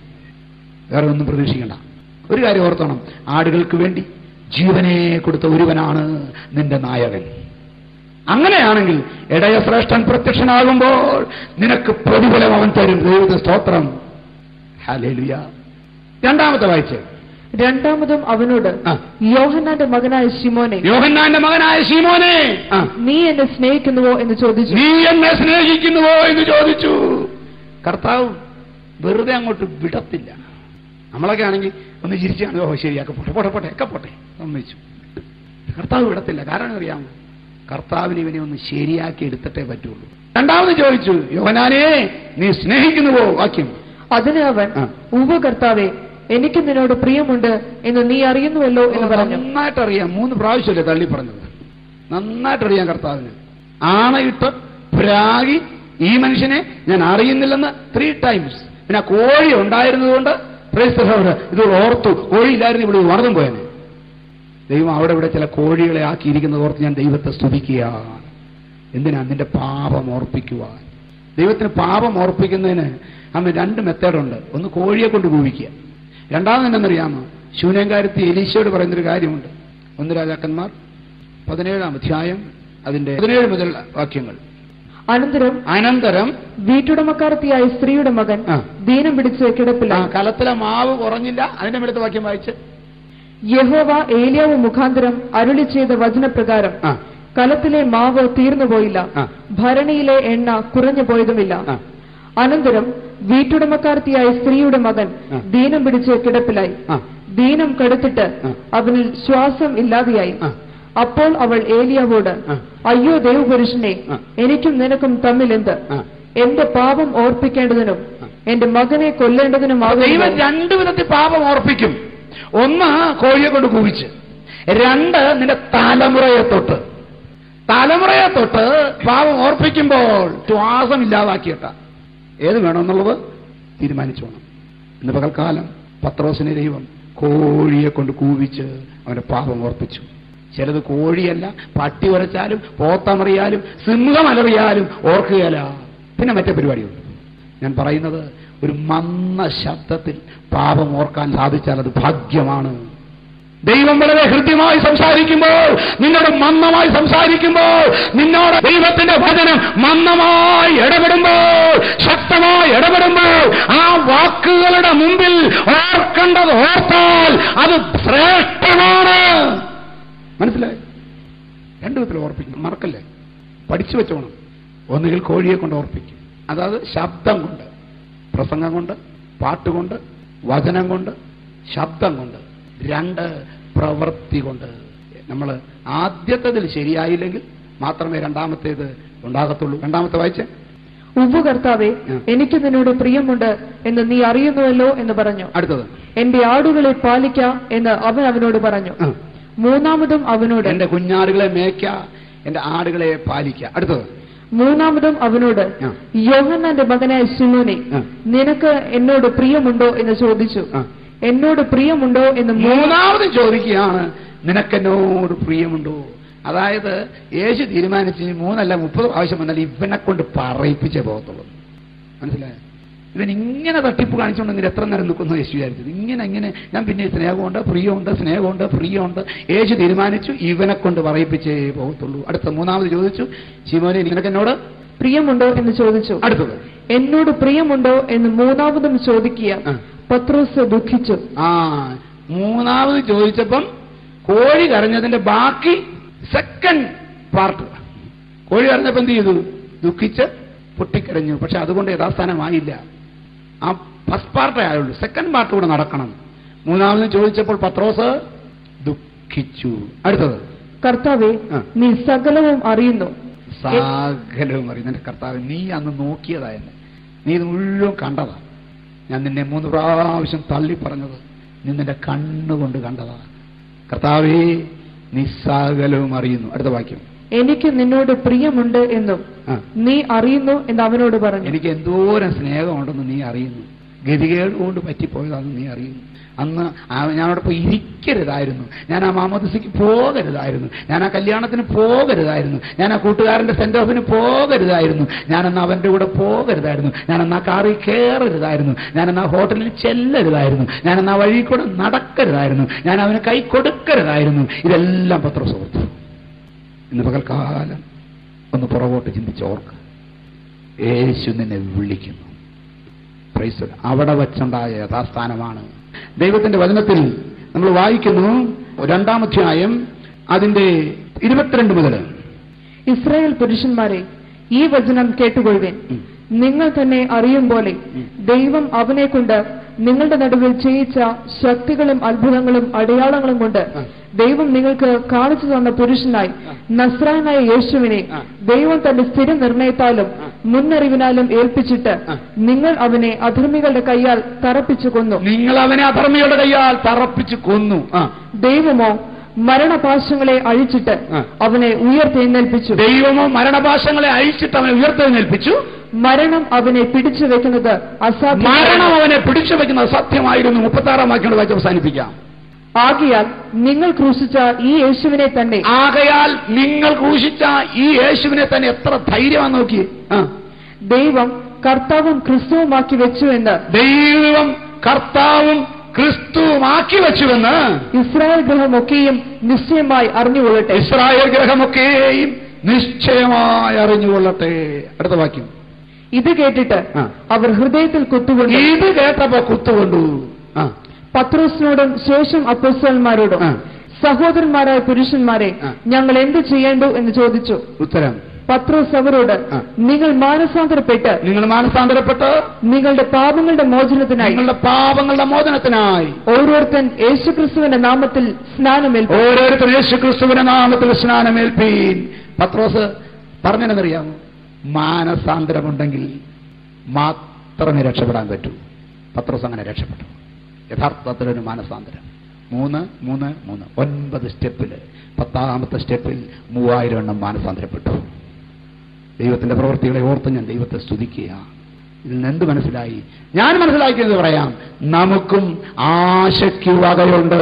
വേറെ ഒന്നും പ്രതീക്ഷിക്കണ്ട. ഒരു കാര്യം ഓർത്തോണം, ആടുകൾക്ക് വേണ്ടി ജീവനെ കൊടുത്ത ഒരുവനാണ് നിന്റെ നായകൻ. അങ്ങനെയാണെങ്കിൽ ഇടയശ്രേഷ്ഠൻ പ്രത്യക്ഷനാകുമ്പോൾ നിനക്ക് പ്രതിഫലം അവൻ തരും. ദൈവത്തിന്റെ സ്തോത്രം. ഹല്ലേലൂയ. രണ്ടാമത്തെ വായിച്ച്, രണ്ടാമതും അവനോട്, യോഹന്നാന്റെ മകനായ ശിമോനെ, യോഹന്നാന്റെ മകനായ ശിമോനെ, നീ എന്നെ സ്നേഹിക്കുന്നുവോ എന്ന് ചോദിച്ചു. നീ എന്നെ സ്നേഹിക്കുന്നുവോ എന്ന് ചോദിച്ചു. കർത്താവ് വെറുതെ അങ്ങോട്ട് വിടത്തില്ല. നമ്മളൊക്കെ ആണെങ്കിൽ ഒന്ന് ചിരിച്ചാണ്, ഓ ശരിയാക്കെ പോട്ടെ പോട്ടെ പോട്ടെ ഒക്കെ പോട്ടെ സമ്മതിച്ചു. കർത്താവ് വിടത്തില്ല. കാരണം അറിയാമോ, കർത്താവിന് ഇവനെ ഒന്ന് ശരിയാക്കി എടുത്തിട്ടേ പറ്റുള്ളൂ. രണ്ടാമത് ചോദിച്ചു, യോഹന്നാനെ നീ സ്നേഹിക്കുന്നുവോ? വാക്യം. അതിന് അവൻ, ഉവ്വ് കർത്താവേ, എനിക്ക് നിന്നോട് പ്രിയമുണ്ട് എന്ന് നീ അറിയുന്നുവല്ലോ എന്ന് പറഞ്ഞു. നന്നായിട്ടറിയാം. മൂന്ന് പ്രാവശ്യമല്ലേ തള്ളി പറഞ്ഞത്. നന്നായിട്ടറിയാം കർത്താവിന്. ആണയിട്ട് പ്രാഗി ഈ മനുഷ്യനെ ഞാൻ അറിയുന്നില്ലെന്ന് ത്രീ ടൈംസ്. പിന്നെ കോഴി ഉണ്ടായിരുന്നതുകൊണ്ട് ഇത് ഓർത്തു. കോഴിയില്ലായിരുന്നു ഇവിടെ മറന്നും പോയനെ. ദൈവം അവിടെ ഇവിടെ ചില കോഴികളെ ആക്കിയിരിക്കുന്നത് ഓർത്ത് ഞാൻ ദൈവത്തെ സ്തുതിക്കുകയാണ്. എന്തിനാ? നിന്റെ പാപം ഓർപ്പിക്കുവാൻ. ദൈവത്തിന് പാപം ഓർപ്പിക്കുന്നതിന് അന്ന് രണ്ട് മെത്തേഡുണ്ട്. ഒന്ന് കോഴിയെ കൊണ്ട് കൂവിക്കുക. രണ്ടാമത് എന്നറിയാമോ, ശൂന്യംകാരത്തി എലീശയോട് പറയുന്നൊരു കാര്യമുണ്ട്. ഒന്ന് രാജാക്കന്മാർ പതിനേഴാം അധ്യായം അതിന്റെ പതിനേഴ് മുതൽ വാക്യങ്ങൾ. അനന്തരം അനന്തരം വീട്ടുടമക്കാരത്തിയായ സ്ത്രീയുടെ മകൻ ദീനം പിടിച്ച് കിടപ്പിലായി. കലത്തിലെ മാവ് കുറഞ്ഞില്ല. അതിന്റെ മേലത്തെ വാക്യം വായിച്ച്, യഹോവ ഏലിയാവ് മുഖാന്തരം അരുളി ചെയ്ത വചനപ്രകാരം കലത്തിലെ മാവ് തീർന്നുപോയില്ല, ഭരണിയിലെ എണ്ണ കുറഞ്ഞു പോയതുമില്ല. അനന്തരം വീട്ടുടമക്കാരത്തിയായ സ്ത്രീയുടെ മകൻ ദീനം പിടിച്ച് കിടപ്പിലായി. ദീനം കടുത്തിട്ട് അവനിൽ ശ്വാസം ഇല്ലാതെയായി. അപ്പോൾ അവൾ ഏലിയാവോട്, അയ്യോ ദൈവപുരുഷനെ, എനിക്കും നിനക്കും തമ്മിൽ എന്ത്? എന്റെ പാപം ഓർപ്പിക്കേണ്ടതിനും എന്റെ മകനെ കൊല്ലേണ്ടതിനുമാകും. ദൈവം രണ്ടു വിധത്തിൽ പാപം ഓർപ്പിക്കും. ഒന്ന് കോഴിയെ കൊണ്ട് കൂവിച്ച്, രണ്ട് നിന്റെ തലമുറയെ തൊട്ട്. തലമുറയെ തൊട്ട് പാപം ഓർപ്പിക്കുമ്പോൾ ശ്വാസം ഇല്ലാതാക്കിയിട്ട ഏത് വേണമെന്നുള്ളത് തീരുമാനിച്ചു വേണം. ഇന്ന് പകൽക്കാലം പത്രോസിനെ ദൈവം കോഴിയെ കൊണ്ട് കൂവിച്ച് അവന്റെ പാപം ഓർപ്പിച്ചു. ചിലത് കോഴിയല്ല, പട്ടി ഉരച്ചാലും പോത്തമറിയാലും സിംഹമലറിയാലും ഓർക്കുകയല്ല. പിന്നെ മറ്റേ പരിപാടിയുണ്ട്. ഞാൻ പറയുന്നത്, ഒരു മന്ന ശബ്ദത്തിൽ പാപം ഓർക്കാൻ സാധിച്ചാൽ അത് ഭാഗ്യമാണ്. ദൈവം വളരെ ഹൃദ്യമായി സംസാരിക്കുമ്പോൾ, നിന്നോട് മന്ദമായി സംസാരിക്കുമ്പോൾ, നിന്നോട് ദൈവത്തിന്റെ വചനം മന്ദമായി ഇടപെടുമ്പോൾ, ശക്തമായി ഇടപെടുമ്പോൾ, ആ വാക്കുകളുടെ മുമ്പിൽ ഓർക്കേണ്ടത് ഓർത്താൽ അത് ശ്രേഷ്ഠമാണ്. മനസ്സിലായി? രണ്ടു വിധത്തിൽ ഓർപ്പിക്കും. മറക്കല്ലേ, പഠിച്ചു വെച്ചോണം. ഒന്നുകിൽ കോഴിയെ കൊണ്ട് ഓർപ്പിക്കും, അതായത് ശബ്ദം കൊണ്ട്, പ്രസംഗം കൊണ്ട്, പാട്ടുകൊണ്ട്, വചനം കൊണ്ട്, ശബ്ദം കൊണ്ട്. രണ്ട്, പ്രവൃത്തി കൊണ്ട്. നമ്മൾ ആദ്യത്തേതിൽ ശരിയായില്ലെങ്കിൽ മാത്രമേ രണ്ടാമത്തേത് ഉണ്ടാകത്തുള്ളൂ. രണ്ടാമത്തെ വായിച്ചേ. ഉവ്വ് കർത്താവേ, എനിക്ക് നിന്നോട് പ്രിയമുണ്ട് എന്ന് നീ അറിയുന്നുവല്ലോ എന്ന് പറഞ്ഞു. അടുത്തത്, എന്റെ ആടുകളെ പാലിക്ക എന്ന് അവൻ അവനോട് പറഞ്ഞു. മൂന്നാമതും അവനോട്, എന്റെ കുഞ്ഞാടുകളെ മേയ്ക്ക, എന്റെ ആടുകളെ പാലിക്ക. അടുത്തത്, മൂന്നാമതും അവനോട്, യോഹന്നാന്റെ മകനായ ശിമോനെ, നിനക്ക് എന്നോട് പ്രിയമുണ്ടോ എന്ന് ചോദിച്ചു. എന്നോട് പ്രിയമുണ്ടോ എന്ന് മൂന്നാമതും ചോദിക്കുകയാണ്, നിനക്കെന്നോട് പ്രിയമുണ്ടോ? അതായത് യേശു തീരുമാനിച്ച് മൂന്നല്ല മുപ്പത് പ്രാവശ്യം വന്നാൽ ഇവനെ കൊണ്ട് പറയിപ്പിച്ചേ പോകത്തുള്ളൂ. മനസ്സിലായോ? ഇവൻ ഇങ്ങനെ തട്ടിപ്പ് കാണിച്ചുകൊണ്ടെങ്കിൽ എത്ര നേരം നിൽക്കുന്നു യേശു വിചാരിച്ചത്. ഇങ്ങനെ ഇങ്ങനെ ഞാൻ പിന്നെ സ്നേഹമുണ്ട്, പ്രിയമുണ്ട്, സ്നേഹമുണ്ട്, പ്രിയമുണ്ട്. യേശു തീരുമാനിച്ചു ഇവനെ കൊണ്ട് പറയിപ്പിച്ചേ പോകത്തുള്ളൂ. അടുത്ത മൂന്നാമത് ചോദിച്ചു, ശിമോനെ നിനക്ക് എന്നോട് പ്രിയമുണ്ടോ എന്ന് ചോദിച്ചു. അടുത്തത്, എന്നോട് പ്രിയമുണ്ടോ എന്ന് മൂന്നാമതും ചോദിക്കുക. പത്രോസ് ദുഃഖിച്ചു. ആ മൂന്നാമത് ചോദിച്ചപ്പം കോഴി കരഞ്ഞതിന്റെ ബാക്കി സെക്കൻഡ് പാർട്ട്. കോഴി കരഞ്ഞപ്പോ എന്ത് ചെയ്തു? ദുഃഖിച്ച് പൊട്ടിക്കരഞ്ഞു. പക്ഷെ അതുകൊണ്ട് യഥാസ്ഥാനമായില്ല. ആ ഫസ്റ്റ് പാർട്ടേ ആയുള്ളൂ. സെക്കൻഡ് പാർട്ട് കൂടെ നടക്കണം. മൂന്നാമത് ചോദിച്ചപ്പോൾ പത്രോസ് ദുഃഖിച്ചു. അടുത്തത്, കർത്താവേ, നീ സകലവും അറിയുന്നു. സകലവും അറിയുന്നു. എന്റെ കർത്താവ്, നീ അന്ന് നോക്കിയതായെന്നെ, നീ ഇത് മുഴുവൻ കണ്ടതാ. ഞാൻ നിന്നെ മൂന്ന് പ്രാവശ്യം തള്ളി പറഞ്ഞത് നീ നിന്റെ കണ്ണുകൊണ്ട് കണ്ടതാ. കർത്താവേ, നീ സകലവും അറിയുന്നു. അടുത്ത വാക്യം, എനിക്ക് നിന്നോട് പ്രിയമുണ്ട് എന്നും നീ അറിയുന്നു എന്ന് അവനോട് പറഞ്ഞു. എനിക്ക് എന്തോരം സ്നേഹമുണ്ടെന്ന് നീ അറിയുന്നു. ഗതികേട് കൊണ്ട് പറ്റിപ്പോയതാണെന്ന് നീ അറിയുന്നു. അന്ന് ഞാനോടൊപ്പം ഇരിക്കരുതായിരുന്നു, ഞാൻ ആ മാമോദിസയ്ക്ക് പോകരുതായിരുന്നു, ഞാൻ ആ കല്യാണത്തിന് പോകരുതായിരുന്നു, ഞാൻ ആ കൂട്ടുകാരന്റെ സെന്റ് ഓഫിന് പോകരുതായിരുന്നു, ഞാനെന്ന് അവന്റെ കൂടെ പോകരുതായിരുന്നു, ഞാനെന്ന് ആ കാറിൽ കയറരുതായിരുന്നു, ഞാനെന്ന് ആ ഹോട്ടലിൽ ചെല്ലരുതായിരുന്നു, ഞാനെന്ന് ആ വഴി കൂടെ നടക്കരുതായിരുന്നു, ഞാൻ അവന് കൈ കൊടുക്കരുതായിരുന്നു. ഇതെല്ലാം പത്രോസ് ഓർത്തു. ഇന്ന് പകൽക്കാലം ഒന്ന് പുറകോട്ട് ചിന്തിച്ച് ഓർക്ക്. യേശു നിന്നെ വിളിക്കുന്നു. പ്രൈസ്. അവിടെ വച്ചുണ്ടായ യഥാസ്ഥാനമാണ്. ദൈവത്തിന്റെ വചനത്തിൽ നമ്മൾ വായിക്കുന്നു രണ്ടാമധ്യായം അതിന്റെ ഇരുപത്തിരണ്ട് മുതൽ. ഇസ്രായേൽ പുരുഷന്മാരെ, ഈ വചനം കേട്ടുകൊള്ളുവിൻ. നിങ്ങൾ തന്നെ അറിയും പോലെ ദൈവം അവനെ കൊണ്ട് നിങ്ങളുടെ നടുവിൽ ചെയ്യിച്ച ശക്തികളും അത്ഭുതങ്ങളും അടയാളങ്ങളും കൊണ്ട് ദൈവം നിങ്ങൾക്ക് കാണിച്ചു തന്ന പുരുഷനായി നസ്രായനായ യേശുവിനെ ദൈവം തന്റെ സ്ഥിര നിർണയത്താലും മുന്നറിവിനാലും ഏൽപ്പിച്ചിട്ട് നിങ്ങൾ അവനെ അധർമ്മികളുടെ കയ്യാൽ തറപ്പിച്ചു കൊന്നു. നിങ്ങൾ അവനെ അധർമ്മികളുടെ കയ്യാൽ തറപ്പിച്ചു കൊന്നു. ദൈവമോ മരണപാശങ്ങളെ അഴിച്ചിട്ട് അവനെ ഉയർത്തെഴുന്നേൽപ്പിച്ചു. ദൈവമോ മരണപാശങ്ങളെ അഴിച്ചിട്ട് അവനെ ഉയർത്തെഴുന്നേൽപ്പിച്ചു. മരണം അവനെ പിടിച്ചു വെക്കുന്നത് അസാധ്യം. മരണം അവനെ പിടിച്ചു വെക്കുന്നത് അസാധ്യമായിരുന്നു. മുപ്പത്തി ആറാം വാക്യം വായിച്ച് അവസാനിപ്പിക്കാം. ആകയാൽ നിങ്ങൾ ക്രൂശിച്ച ഈ യേശുവിനെ തന്നെ ആകയാൽ നിങ്ങൾ ക്രൂശിച്ച ഈ യേശുവിനെ തന്നെ എത്ര ധൈര്യമാണെന്ന് നോക്കി. ദൈവം കർത്താവും ക്രിസ്തുവുമാക്കി വെച്ചു എന്ന് ദൈവം കർത്താവും ക്രിസ്തുവുമാക്കി വെച്ചുവെന്ന് ഇസ്രായേൽ ഗ്രഹമൊക്കെയും നിശ്ചയമായി അറിഞ്ഞുകൊള്ളട്ടെ. ഇസ്രായേൽ ഗ്രഹമൊക്കെയും നിശ്ചയമായി അറിഞ്ഞുകൊള്ളട്ടെ. അടുത്ത വാക്യം. ഇത് കേട്ടിട്ട് അവർ ഹൃദയത്തിൽ കുത്തുകൊണ്ടു. ഇത് കേട്ടപ്പോ കുത്തുകൊണ്ടു. പത്രോസിനോടും ശേഷം അപ്പോസ്തലന്മാരോടും, സഹോദരന്മാരായ പുരുഷന്മാരെ, ഞങ്ങൾ എന്ത് ചെയ്യേണ്ടു എന്ന് ചോദിച്ചു. ഉത്തരം. പത്രോസ് അവരോട്, നിങ്ങൾ മാനസാന്തരപ്പെട്ട് നിങ്ങൾ മാനസാന്തരപ്പെട്ട് നിങ്ങളുടെ പാപങ്ങളുടെ മോചനത്തിനായി നിങ്ങളുടെ പാപങ്ങളുടെ മോചനത്തിനായി ഓരോരുത്തൻ യേശുക്രിസ്തുവിന്റെ നാമത്തിൽ സ്നാനമേൽപ്പീൻ. ഓരോരുത്തൻ യേശുക്രിസ്തുവിന്റെ നാമത്തിൽ സ്നാനമേൽപ്പീൻ. പത്രോസ് പറഞ്ഞെന്നറിയാമോ? മാനസാന്തരമുണ്ടെങ്കിൽ മാത്രമേ രക്ഷപ്പെടാൻ പറ്റൂ. പത്രോസ് അങ്ങനെ രക്ഷപ്പെട്ടു. യഥാർത്ഥത്തിലൊരു മാനസാന്തരം. മൂന്ന് മൂന്ന് മൂന്ന് ഒൻപത് സ്റ്റെപ്പില് പത്താമത്തെ സ്റ്റെപ്പിൽ മൂവായിരം എണ്ണം മാനസാന്തരപ്പെട്ടു. ദൈവത്തിന്റെ പ്രവൃത്തികളെ ഓർത്ത് ഞാൻ ദൈവത്തെ സ്തുതിക്കുക. ഇതിൽ നിന്ന് എന്ത് മനസ്സിലായി? ഞാൻ മനസ്സിലാക്കിയെന്ന് പറയാം. നമുക്കും ആശയ്ക്ക് വകയുണ്ട്.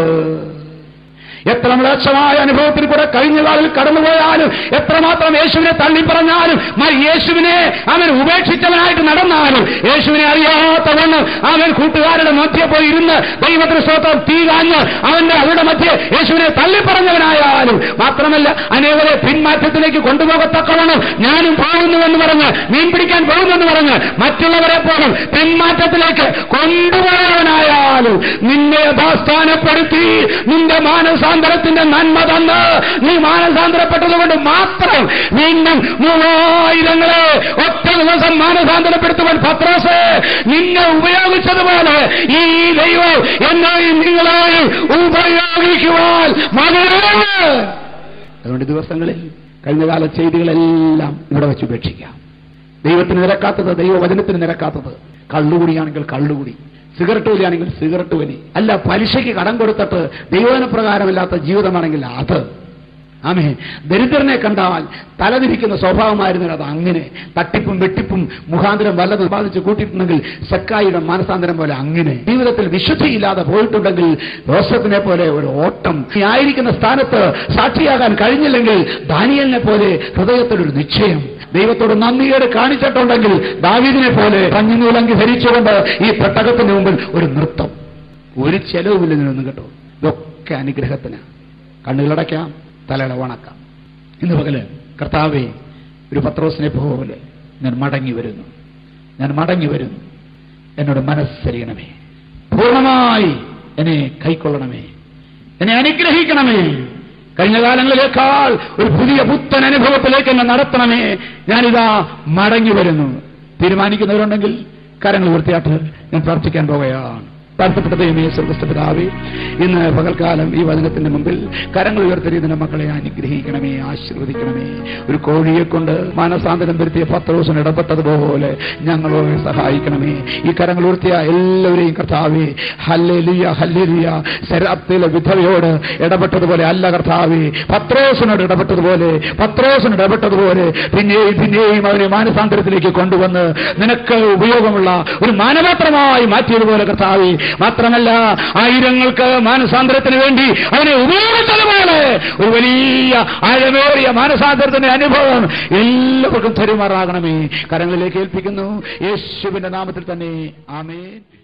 എത്ര മ്ലേച്ഛമായ അനുഭവത്തിൽ കൂടെ കഴിഞ്ഞ കാലിൽ കടന്നുപോയാലും, എത്രമാത്രം യേശുവിനെ തള്ളിപ്പറഞ്ഞാലും, യേശുവിനെ അവൻ ഉപേക്ഷിച്ചവനായിട്ട് നടന്നാലും, യേശുവിനെ അറിയാത്തവണ്ണം അവൻ കൂട്ടുകാരുടെ മധ്യ പോയി ഇരുന്ന് ദൈവത്തിന് സ്തോത്രം തീ കാഞ്ഞ് അവന്റെ അവരുടെ മധ്യ യേശുവിനെ തള്ളിപ്പറഞ്ഞവനായാലും, മാത്രമല്ല അനേകരെ പിന്മാറ്റത്തിലേക്ക് കൊണ്ടുപോകത്തക്കവണ്ണം ഞാനും പോകുന്നുവെന്ന് പറഞ്ഞ്, മീൻ പിടിക്കാൻ പോകുമെന്ന് പറഞ്ഞ് മറ്റുള്ളവരെ പോലും പിന്മാറ്റത്തിലേക്ക് കൊണ്ടുപോയവനായാലും, നിന്നെ യഥാസ്ഥാനപ്പെടുത്തി നിന്റെ മാനസ മാനസാന്തരത്തിന്റെ നന്മ തന്ന് നീ മാനസാന്തരപ്പെട്ടത് കൊണ്ട് മാത്രം വീണ്ടും മൂവായിരങ്ങളെ ഒറ്റ ദിവസം മാനസാന്തരപ്പെടുത്തുവാൻ പത്രോസ് നിന്നെ ഉപയോഗിച്ചതുപോലെ ഈ ദൈവം എന്നെയും നിങ്ങളെയും ഉപയോഗിക്കുവാൻ മകനാണ്. അതുകൊണ്ട് ദിവസങ്ങളിൽ കഴിഞ്ഞകാല ചെയ്തികളെല്ലാം ഇവിടെ വെച്ച് ഉപേക്ഷിക്കാം. ദൈവത്തിന് നിരക്കാത്തത്, ദൈവവചനത്തിന് നിരക്കാത്തത്, കള്ളുകുടിയാണെങ്കിൽ കള്ളുകുടി, സിഗരറ്റ് വലിയാണെങ്കിൽ സിഗരറ്റ് വലി, അല്ല പലിശയ്ക്ക് കടം കൊടുത്തിട്ട് ദൈവവചന പ്രകാരമില്ലാത്ത ജീവിതമാണെങ്കിൽ അത്. ആമേ. ദരിദ്രനെ കണ്ടാൽ തലതിരിക്കുന്ന സ്വഭാവമായിരുന്നില്ല അത് അങ്ങനെ. തട്ടിപ്പും വെട്ടിപ്പും മുഖാന്തരം വല്ലതും ബാധിച്ച് കൂട്ടിയിട്ടുണ്ടെങ്കിൽ സക്കായിയുടെ മാനസാന്തരം പോലെ അങ്ങനെ. ജീവിതത്തിൽ വിശുദ്ധിയില്ലാതെ പോയിട്ടുണ്ടെങ്കിൽ യോസേഫിനെ പോലെ ഒരു ഓട്ടം. നീ ആയിരിക്കുന്ന സ്ഥാനത്ത് സാക്ഷിയാകാൻ കഴിഞ്ഞില്ലെങ്കിൽ ദാനിയേലിനെ പോലെ ഹൃദയത്തിലൊരു നിശ്ചയം. ദൈവത്തോട് നന്ദിയേട് കാണിച്ചിട്ടുണ്ടെങ്കിൽ ദാവീദിനെ പോലെ പഞ്ഞിനൂലങ്കി ധരിച്ചുകൊണ്ട് ഈ പെട്ടകത്തിന് മുമ്പിൽ ഒരു നൃത്തം. ഒരു ചെലവുമില്ല ഇതിനൊന്നും കേട്ടോ. ഇതൊക്കെ അനുഗ്രഹത്തിന്. കണ്ണുകളടയ്ക്കാം, തലയുടെ വണക്കാം. ഇന്ന് പകല് കർത്താവേ, ഒരു പത്രോസിനെ പോലെ ഞാൻ മടങ്ങി വരുന്നു, ഞാൻ മടങ്ങി വരുന്നു. എന്നോട് മനസ്സരിയണമേ, പൂർണ്ണമായി എന്നെ കൈക്കൊള്ളണമേ, എന്നെ അനുഗ്രഹിക്കണമേ. കഴിഞ്ഞ കാലങ്ങളിലേക്കാൾ ഒരു പുതിയ പുത്തൻ അനുഭവത്തിലേക്ക് എന്നെ നടത്തണമേ. ഞാനിതാ മടങ്ങി വരുന്നു. തീരുമാനിക്കുന്നവരുണ്ടെങ്കിൽ കരങ്ങൾ ഉയർത്തിയാട്ട് ഞാൻ പ്രാർത്ഥിക്കാൻ പോവുകയാണ്. താഴ്ത്തപ്പെട്ട ദൈവമേ, സ്വർഗ്ഗസ്ഥ പിതാവേ, ഇന്ന് പകൽക്കാലം ഈ വചനത്തിന്റെ മുമ്പിൽ കരങ്ങൾ ഉയർത്തിയ മക്കളെ അനുഗ്രഹിക്കണമേ, ആശീർവദിക്കണമേ. ഒരു കോഴിയെ കൊണ്ട് മാനസാന്തരം വരുത്തിയ പത്രോസിന് ഇടപെട്ടതുപോലെ ഞങ്ങളെ സഹായിക്കണമേ. ഈ കരങ്ങൾ ഉയർത്തിയ എല്ലാവരെയും കർത്താവേ, ഹല്ലേലൂയ ഹല്ലേലൂയ. സെരാപ്തിയിലെ വിധവയോട് ഇടപെട്ടതുപോലെ അല്ല കർത്താവേ, പത്രോസിനോട് ഇടപെട്ടതുപോലെ, പത്രോസിന് ഇടപെട്ടതുപോലെ പിന്നെയും പിന്നെയും അവനെ മാനസാന്തരത്തിലേക്ക് കൊണ്ടുവന്ന് നിനക്ക് ഉപയോഗമുള്ള ഒരു മാനപാത്രമായി മാറ്റിയതുപോലെ കർത്താവേ. മാത്രമല്ല ആയിരങ്ങൾക്ക് മാനസാന്തരത്തിന് വേണ്ടി അവനെ ഉപയോഗിച്ചതുപോലെ ഒരു വലിയ ആഴമേറിയ മാനസാന്തരത്തിന്റെ അനുഭവം എല്ലാവർക്കും തരുമാറാകണമേ. കരങ്ങളിലേക്ക് ഏൽപ്പിക്കുന്നു യേശുവിന്റെ നാമത്തിൽ തന്നെ. ആമേൻ.